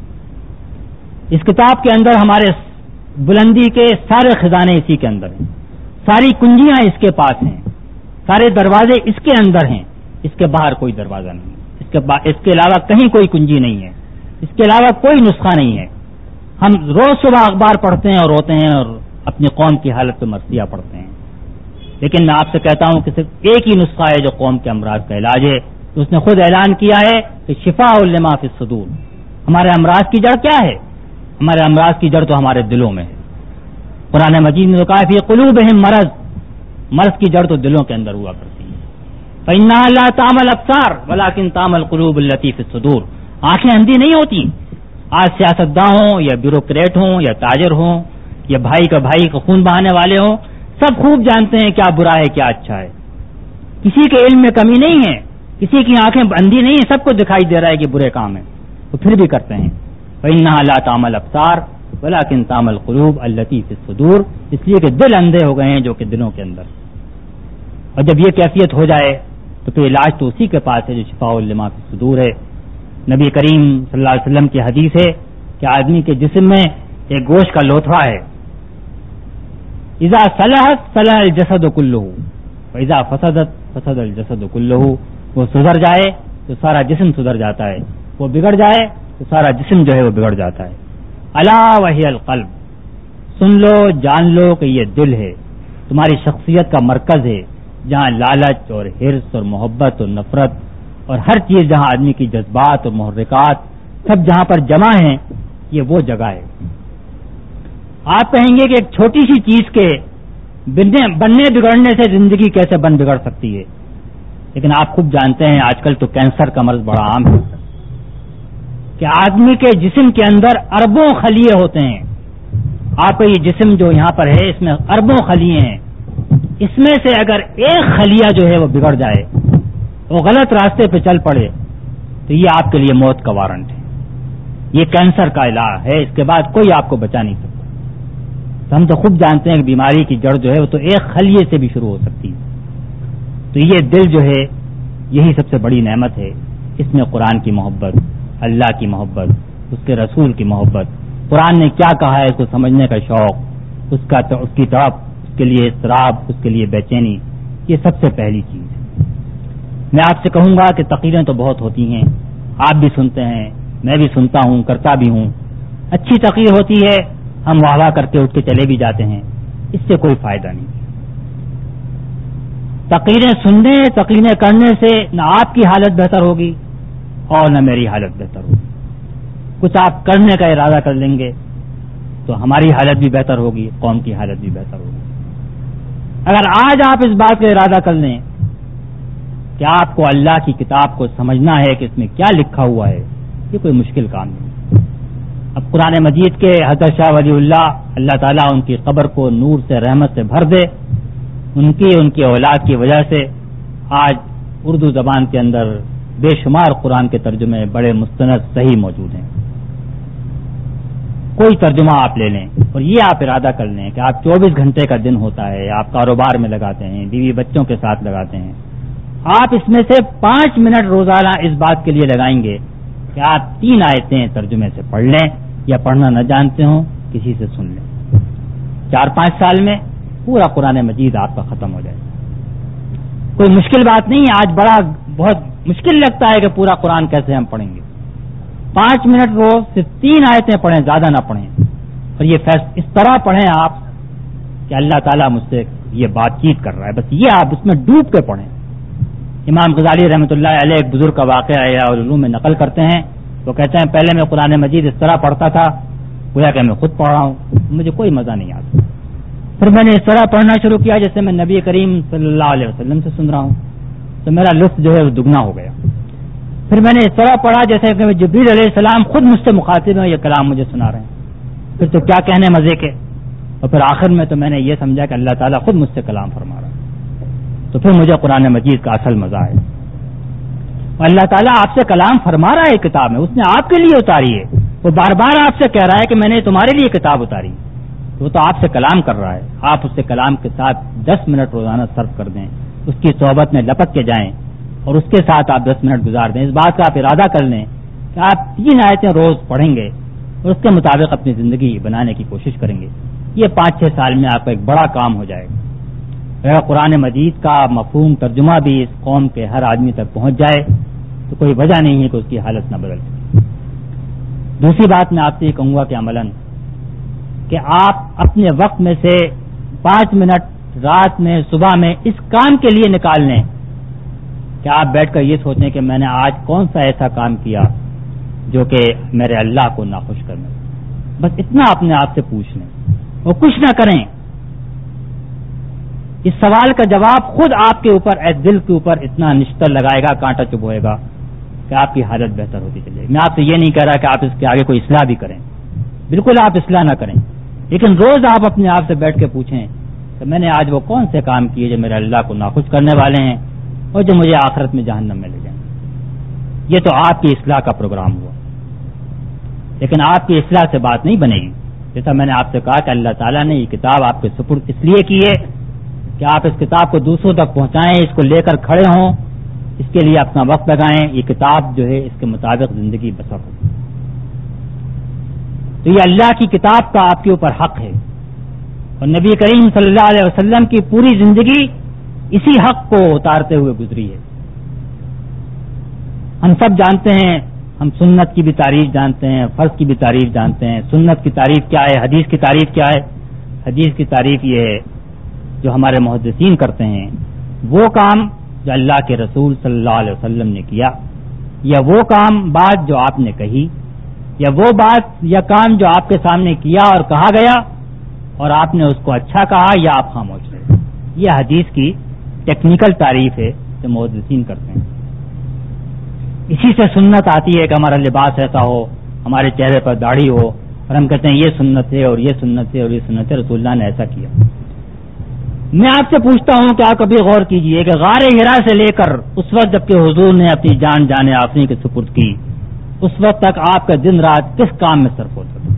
اس کتاب کے اندر ہمارے بلندی کے سارے خزانے اسی کے اندر ہیں، ساری کنجیاں اس کے پاس ہیں، سارے دروازے اس کے اندر ہیں، اس کے باہر کوئی دروازہ نہیں ہے، اس کے اس کے علاوہ کہیں کوئی کنجی نہیں ہے، اس کے علاوہ کوئی نسخہ نہیں ہے۔ ہم روز صبح اخبار پڑھتے ہیں اور روتے ہیں اور اپنی قوم کی حالت پہ مرثیہ پڑھتے ہیں، لیکن میں آپ سے کہتا ہوں کہ صرف ایک ہی نسخہ ہے جو قوم کے امراض کا علاج ہے، تو اس نے خود اعلان کیا ہے کہ شفاء لما فی الصدور۔ ہمارے امراض کی جڑ کیا ہے؟ ہمارے امراض کی جڑ تو ہمارے دلوں میں ہے۔ قرآن مجید نے کہا فی قلوبہم مرض، مرض کی جڑ تو دلوں کے اندر ہوا کرتی ہے۔ فإنہا لا تعمی الابصار ولکن تعمی القلوب التی فی الصدور۔ آنکھیں اندھی نہیں ہوتی۔ آج سیاستداں ہوں یا بیوروکریٹ ہوں یا تاجر ہوں یا بھائی کا بھائی کا خون بہانے والے ہوں، سب خوب جانتے ہیں کیا برا ہے کیا اچھا ہے، کسی کے علم میں کمی نہیں ہے، کسی کی آنکھیں اندھی نہیں ہیں، سب کو دکھائی دے رہا ہے کہ برے کام ہیں، وہ پھر بھی کرتے ہیں۔ فإنہا لا تعمی الابصار ولکن تعمی القلوب التی فی الصدور، اس لیے کہ دل اندھے ہو گئے ہیں جو کہ دلوں کے اندر۔ اور جب یہ کیفیت ہو جائے تو پھر علاج تو اسی کے پاس ہے جو شفاء لما فی الصدور ہے۔ نبی کریم صلی اللہ علیہ وسلم کی حدیث ہے کہ آدمی کے جسم میں ایک گوشت کا لوتھڑا ہے، اذا صلحت صلح الجسد کلہ واذا فسدت فسد الجسد کلہ۔ وہ سدھر جائے تو سارا جسم سدھر جاتا ہے، وہ بگڑ جائے تو سارا جسم جو ہے وہ بگڑ جاتا ہے۔ الا وہی القلب، سن لو جان لو کہ یہ دل ہے، تمہاری شخصیت کا مرکز ہے، جہاں لالچ اور حرص اور محبت اور نفرت اور ہر چیز، جہاں آدمی کی جذبات اور محرکات سب جہاں پر جمع ہیں، یہ وہ جگہ ہے۔ آپ کہیں گے کہ ایک چھوٹی سی چیز کے بننے بگڑنے سے زندگی کیسے بن بگڑ سکتی ہے، لیکن آپ خوب جانتے ہیں آج کل تو کینسر کا مرض بڑا عام ہے کہ آدمی کے جسم کے اندر اربوں خلیے ہوتے ہیں. آپ کا یہ جسم جو یہاں پر ہے اس میں اربوں خلیے ہیں، اس میں سے اگر ایک خلیہ جو ہے وہ بگڑ جائے، وہ غلط راستے پہ چل پڑے، تو یہ آپ کے لیے موت کا وارنٹ ہے. یہ کینسر کا علاج ہے، اس کے بعد کوئی آپ کو بچا نہیں سکتا. تو ہم تو خوب جانتے ہیں کہ بیماری کی جڑ جو ہے وہ تو ایک خلیے سے بھی شروع ہو سکتی ہے. تو یہ دل جو ہے یہی سب سے بڑی نعمت ہے. اس میں قرآن کی محبت، اللہ کی محبت، اس کے رسول کی محبت، قرآن نے کیا کہا ہے اس کو سمجھنے کا شوق، اس کا اس کی تڑپ، اس کے لیے اضطراب، اس کے لیے بے چینی، یہ سب سے پہلی چیز ہے. میں آپ سے کہوں گا کہ تقریریں تو بہت ہوتی ہیں، آپ بھی سنتے ہیں، میں بھی سنتا ہوں، کرتا بھی ہوں. اچھی تقریر ہوتی ہے، ہم واہ واہ کر کے اٹھ کے چلے بھی جاتے ہیں، اس سے کوئی فائدہ نہیں. تقریریں سننے، تقریریں کرنے سے نہ آپ کی حالت بہتر ہوگی اور نہ میری حالت بہتر ہوگی. کچھ آپ کرنے کا ارادہ کر لیں گے تو ہماری حالت بھی بہتر ہوگی، قوم کی حالت بھی بہتر ہوگی. اگر آج آپ اس بات کا ارادہ کر لیں کہ آپ کو اللہ کی کتاب کو سمجھنا ہے کہ اس میں کیا لکھا ہوا ہے، یہ کوئی مشکل کام نہیں. اب قرآن مجید کے حضرت شاہ ولی اللہ اللہ تعالیٰ ان کی قبر کو نور سے، رحمت سے بھر دے، ان کی ان کی اولاد کی وجہ سے آج اردو زبان کے اندر بے شمار قرآن کے ترجمے بڑے مستند صحیح موجود ہیں. کوئی ترجمہ آپ لے لیں اور یہ آپ ارادہ کر لیں کہ آپ چوبیس گھنٹے کا دن ہوتا ہے، آپ کاروبار میں لگاتے ہیں، بیوی بچوں کے ساتھ لگاتے ہیں، آپ اس میں سے پانچ منٹ روزانہ اس بات کے لیے لگائیں گے کہ آپ تین آیتیں ترجمے سے پڑھ لیں یا پڑھنا نہ جانتے ہوں کسی سے سن لیں. چار پانچ سال میں پورا قرآن مجید آپ کا ختم ہو جائے. کوئی مشکل بات نہیں ہے. آج بڑا بہت مشکل لگتا ہے کہ پورا قرآن کیسے ہم پڑھیں گے. پانچ منٹ روز صرف تین آیتیں پڑھیں، زیادہ نہ پڑھیں، اور یہ فیصلہ اس طرح پڑھیں آپ کہ اللہ تعالیٰ مجھ سے یہ بات چیت کر رہا ہے، بس یہ آپ اس میں ڈوب کے پڑھیں. امام غزالی رحمۃ اللہ علیہ ایک بزرگ کا واقعہ ہے اور علوم میں نقل کرتے ہیں. وہ کہتے ہیں پہلے میں قرآن مجید اس طرح پڑھتا تھا گویا کہ میں خود پڑھ رہا ہوں، مجھے کوئی مزہ نہیں آتا. پھر میں نے اس طرح پڑھنا شروع کیا جیسے میں نبی کریم صلی اللہ علیہ وسلم سے سن رہا ہوں، تو میرا لطف جو ہے وہ دگنا ہو گیا. پھر میں نے اس طرح پڑھا جیسے کہ جبریل علیہ السلام خود مجھ سے مخاطب ہیں، یہ کلام مجھے سنا رہے ہیں. پھر تو کیا کہنے مزے کے. اور پھر آخر میں تو میں نے یہ سمجھا کہ اللہ تعالیٰ خود مجھ سے کلام فرما رہا ہے. تو پھر مجھے قرآن مجید کا اصل مزہ ہے. اور اللہ تعالیٰ آپ سے کلام فرما رہا ہے کتاب میں، اس نے آپ کے لیے اتاری ہے. وہ بار بار آپ سے کہہ رہا ہے کہ میں نے تمہارے لیے کتاب اتاری. وہ تو آپ سے کلام کر رہا ہے. آپ اس سے کلام کے ساتھ دس منٹ روزانہ صرف کر دیں، اس کی صحبت میں لپک کے جائیں اور اس کے ساتھ آپ دس منٹ گزار دیں. اس بات کا آپ ارادہ کر لیں کہ آپ تین آیتیں روز پڑھیں گے اور اس کے مطابق اپنی زندگی بنانے کی کوشش کریں گے. یہ پانچ چھ سال میں آپ کا ایک بڑا کام ہو جائے گا. اگر قرآن مجید کا مفہوم ترجمہ بھی اس قوم کے ہر آدمی تک پہنچ جائے تو کوئی وجہ نہیں ہے کہ اس کی حالت نہ بدل سکے. دوسری بات میں آپ سے یہ کہوں گا کہ عملاً کہ آپ اپنے وقت میں سے پانچ منٹ رات میں صبح میں اس کام کے لیے نکال لیں کہ آپ بیٹھ کر یہ سوچیں کہ میں نے آج کون سا ایسا کام کیا جو کہ میرے اللہ کو ناخوش کرنے. بس اتنا اپنے آپ سے پوچھ لیں اور کچھ نہ کریں. اس سوال کا جواب خود آپ کے اوپر دل کے اوپر اتنا نشتر لگائے گا، کانٹا چبھ ہوئے گا کہ آپ کی حالت بہتر ہوتی چلے گی. میں آپ سے یہ نہیں کہہ رہا کہ آپ اس کے آگے کوئی اصلاح بھی کریں، بالکل آپ اصلاح نہ کریں، لیکن روز آپ اپنے آپ سے بیٹھ کے پوچھیں کہ میں نے آج وہ کون سے کام کیے جو میرے اللہ کو ناخوش کرنے والے ہیں اور جو مجھے آخرت میں جہنم میں لے جائیں. یہ تو آپ کی اصلاح کا پروگرام ہوا، لیکن آپ کی اصلاح سے بات نہیں بنے گی. جیسا میں نے آپ سے کہا کہ اللہ تعالیٰ نے یہ کتاب آپ کے سپرد اس لیے کی ہے کہ آپ اس کتاب کو دوسروں تک پہنچائیں، اس کو لے کر کھڑے ہوں، اس کے لیے اپنا وقت لگائیں. یہ کتاب جو ہے اس کے مطابق زندگی بسر ہو. تو یہ اللہ کی کتاب کا آپ کے اوپر حق ہے اور نبی کریم صلی اللہ علیہ وسلم کی پوری زندگی اسی حق کو اتارتے ہوئے گزری ہے. ہم سب جانتے ہیں، ہم سنت کی بھی تعریف جانتے ہیں، فرض کی بھی تعریف جانتے ہیں. سنت کی تعریف کیا ہے، حدیث کی تعریف کیا ہے؟ حدیث کی تعریف یہ ہے جو ہمارے محدثین کرتے ہیں، وہ کام جو اللہ کے رسول صلی اللہ علیہ وسلم نے کیا، یا وہ کام بات جو آپ نے کہی، یا وہ بات یا کام جو آپ کے سامنے کیا اور کہا گیا اور آپ نے اس کو اچھا کہا یا آپ خاموش رہے. یہ حدیث کی ٹیکنیکل تعریف ہے جو محدثین کرتے ہیں. اسی سے سنت آتی ہے کہ ہمارا لباس ایسا ہو, ہمارے چہرے پر داڑھی ہو, اور ہم کہتے ہیں یہ سنت ہے اور یہ سنت ہے اور یہ سنت ہے, رسول اللہ نے ایسا کیا. میں آپ سے پوچھتا ہوں کہ آپ کبھی غور کیجئے کہ غار حرا سے لے کر اس وقت جب کہ حضور نے اپنی جان جان آفرین کے سپرد کی, اس وقت تک آپ کا دن رات کس کام میں صرف ہوتا تھا؟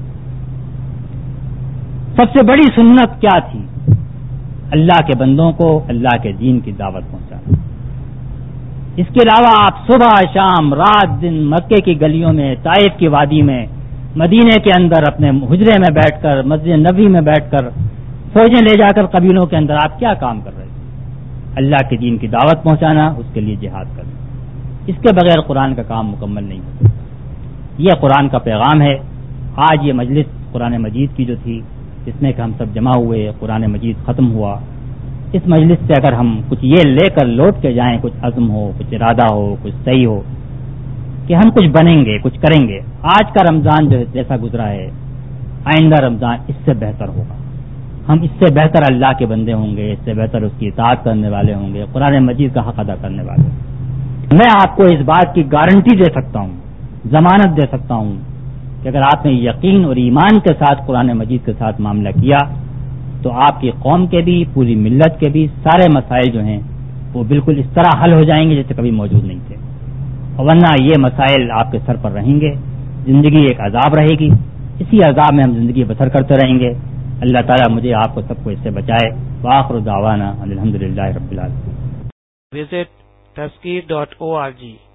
سب سے بڑی سنت کیا تھی؟ اللہ کے بندوں کو اللہ کے دین کی دعوت پہنچانا. اس کے علاوہ آپ صبح شام رات دن مکے کی گلیوں میں, طائف کی وادی میں, مدینے کے اندر اپنے حجرے میں بیٹھ کر, مسجد نبوی میں بیٹھ کر, فوجیں لے جا کر قبیلوں کے اندر آپ کیا کام کر رہے تھے؟ اللہ کے دین کی دعوت پہنچانا, اس کے لیے جہاد کرنا. اس کے بغیر قرآن کا کام مکمل نہیں ہوتا. یہ قرآن کا پیغام ہے. آج یہ مجلس قرآن مجید کی جو تھی, جس میں کہ ہم سب جمع ہوئے, قرآن مجید ختم ہوا, اس مجلس سے اگر ہم کچھ یہ لے کر لوٹ کے جائیں, کچھ عزم ہو, کچھ ارادہ ہو, کچھ صحیح ہو کہ ہم کچھ بنیں گے, کچھ کریں گے. آج کا رمضان جو جیسا گزرا ہے, آئندہ رمضان اس سے بہتر ہوگا. ہم اس سے بہتر اللہ کے بندے ہوں گے, اس سے بہتر اس کی اطاعت کرنے والے ہوں گے, قرآن مجید کا حق ادا کرنے والے. میں آپ کو اس بات کی گارنٹی دے سکتا ہوں, ضمانت دے سکتا ہوں کہ اگر آپ نے یقین اور ایمان کے ساتھ قرآن مجید کے ساتھ معاملہ کیا تو آپ کی قوم کے بھی, پوری ملت کے بھی سارے مسائل جو ہیں وہ بالکل اس طرح حل ہو جائیں گے جیسے کبھی موجود نہیں تھے. اور ورنہ یہ مسائل آپ کے سر پر رہیں گے, زندگی ایک عذاب رہے گی, اسی عذاب میں ہم زندگی بسر کرتے رہیں گے. اللہ تعالیٰ مجھے آپ کو سب کو اس سے بچائے. وآخر دعوانا الحمدللہ رب العالمین. Visit tazkir dot org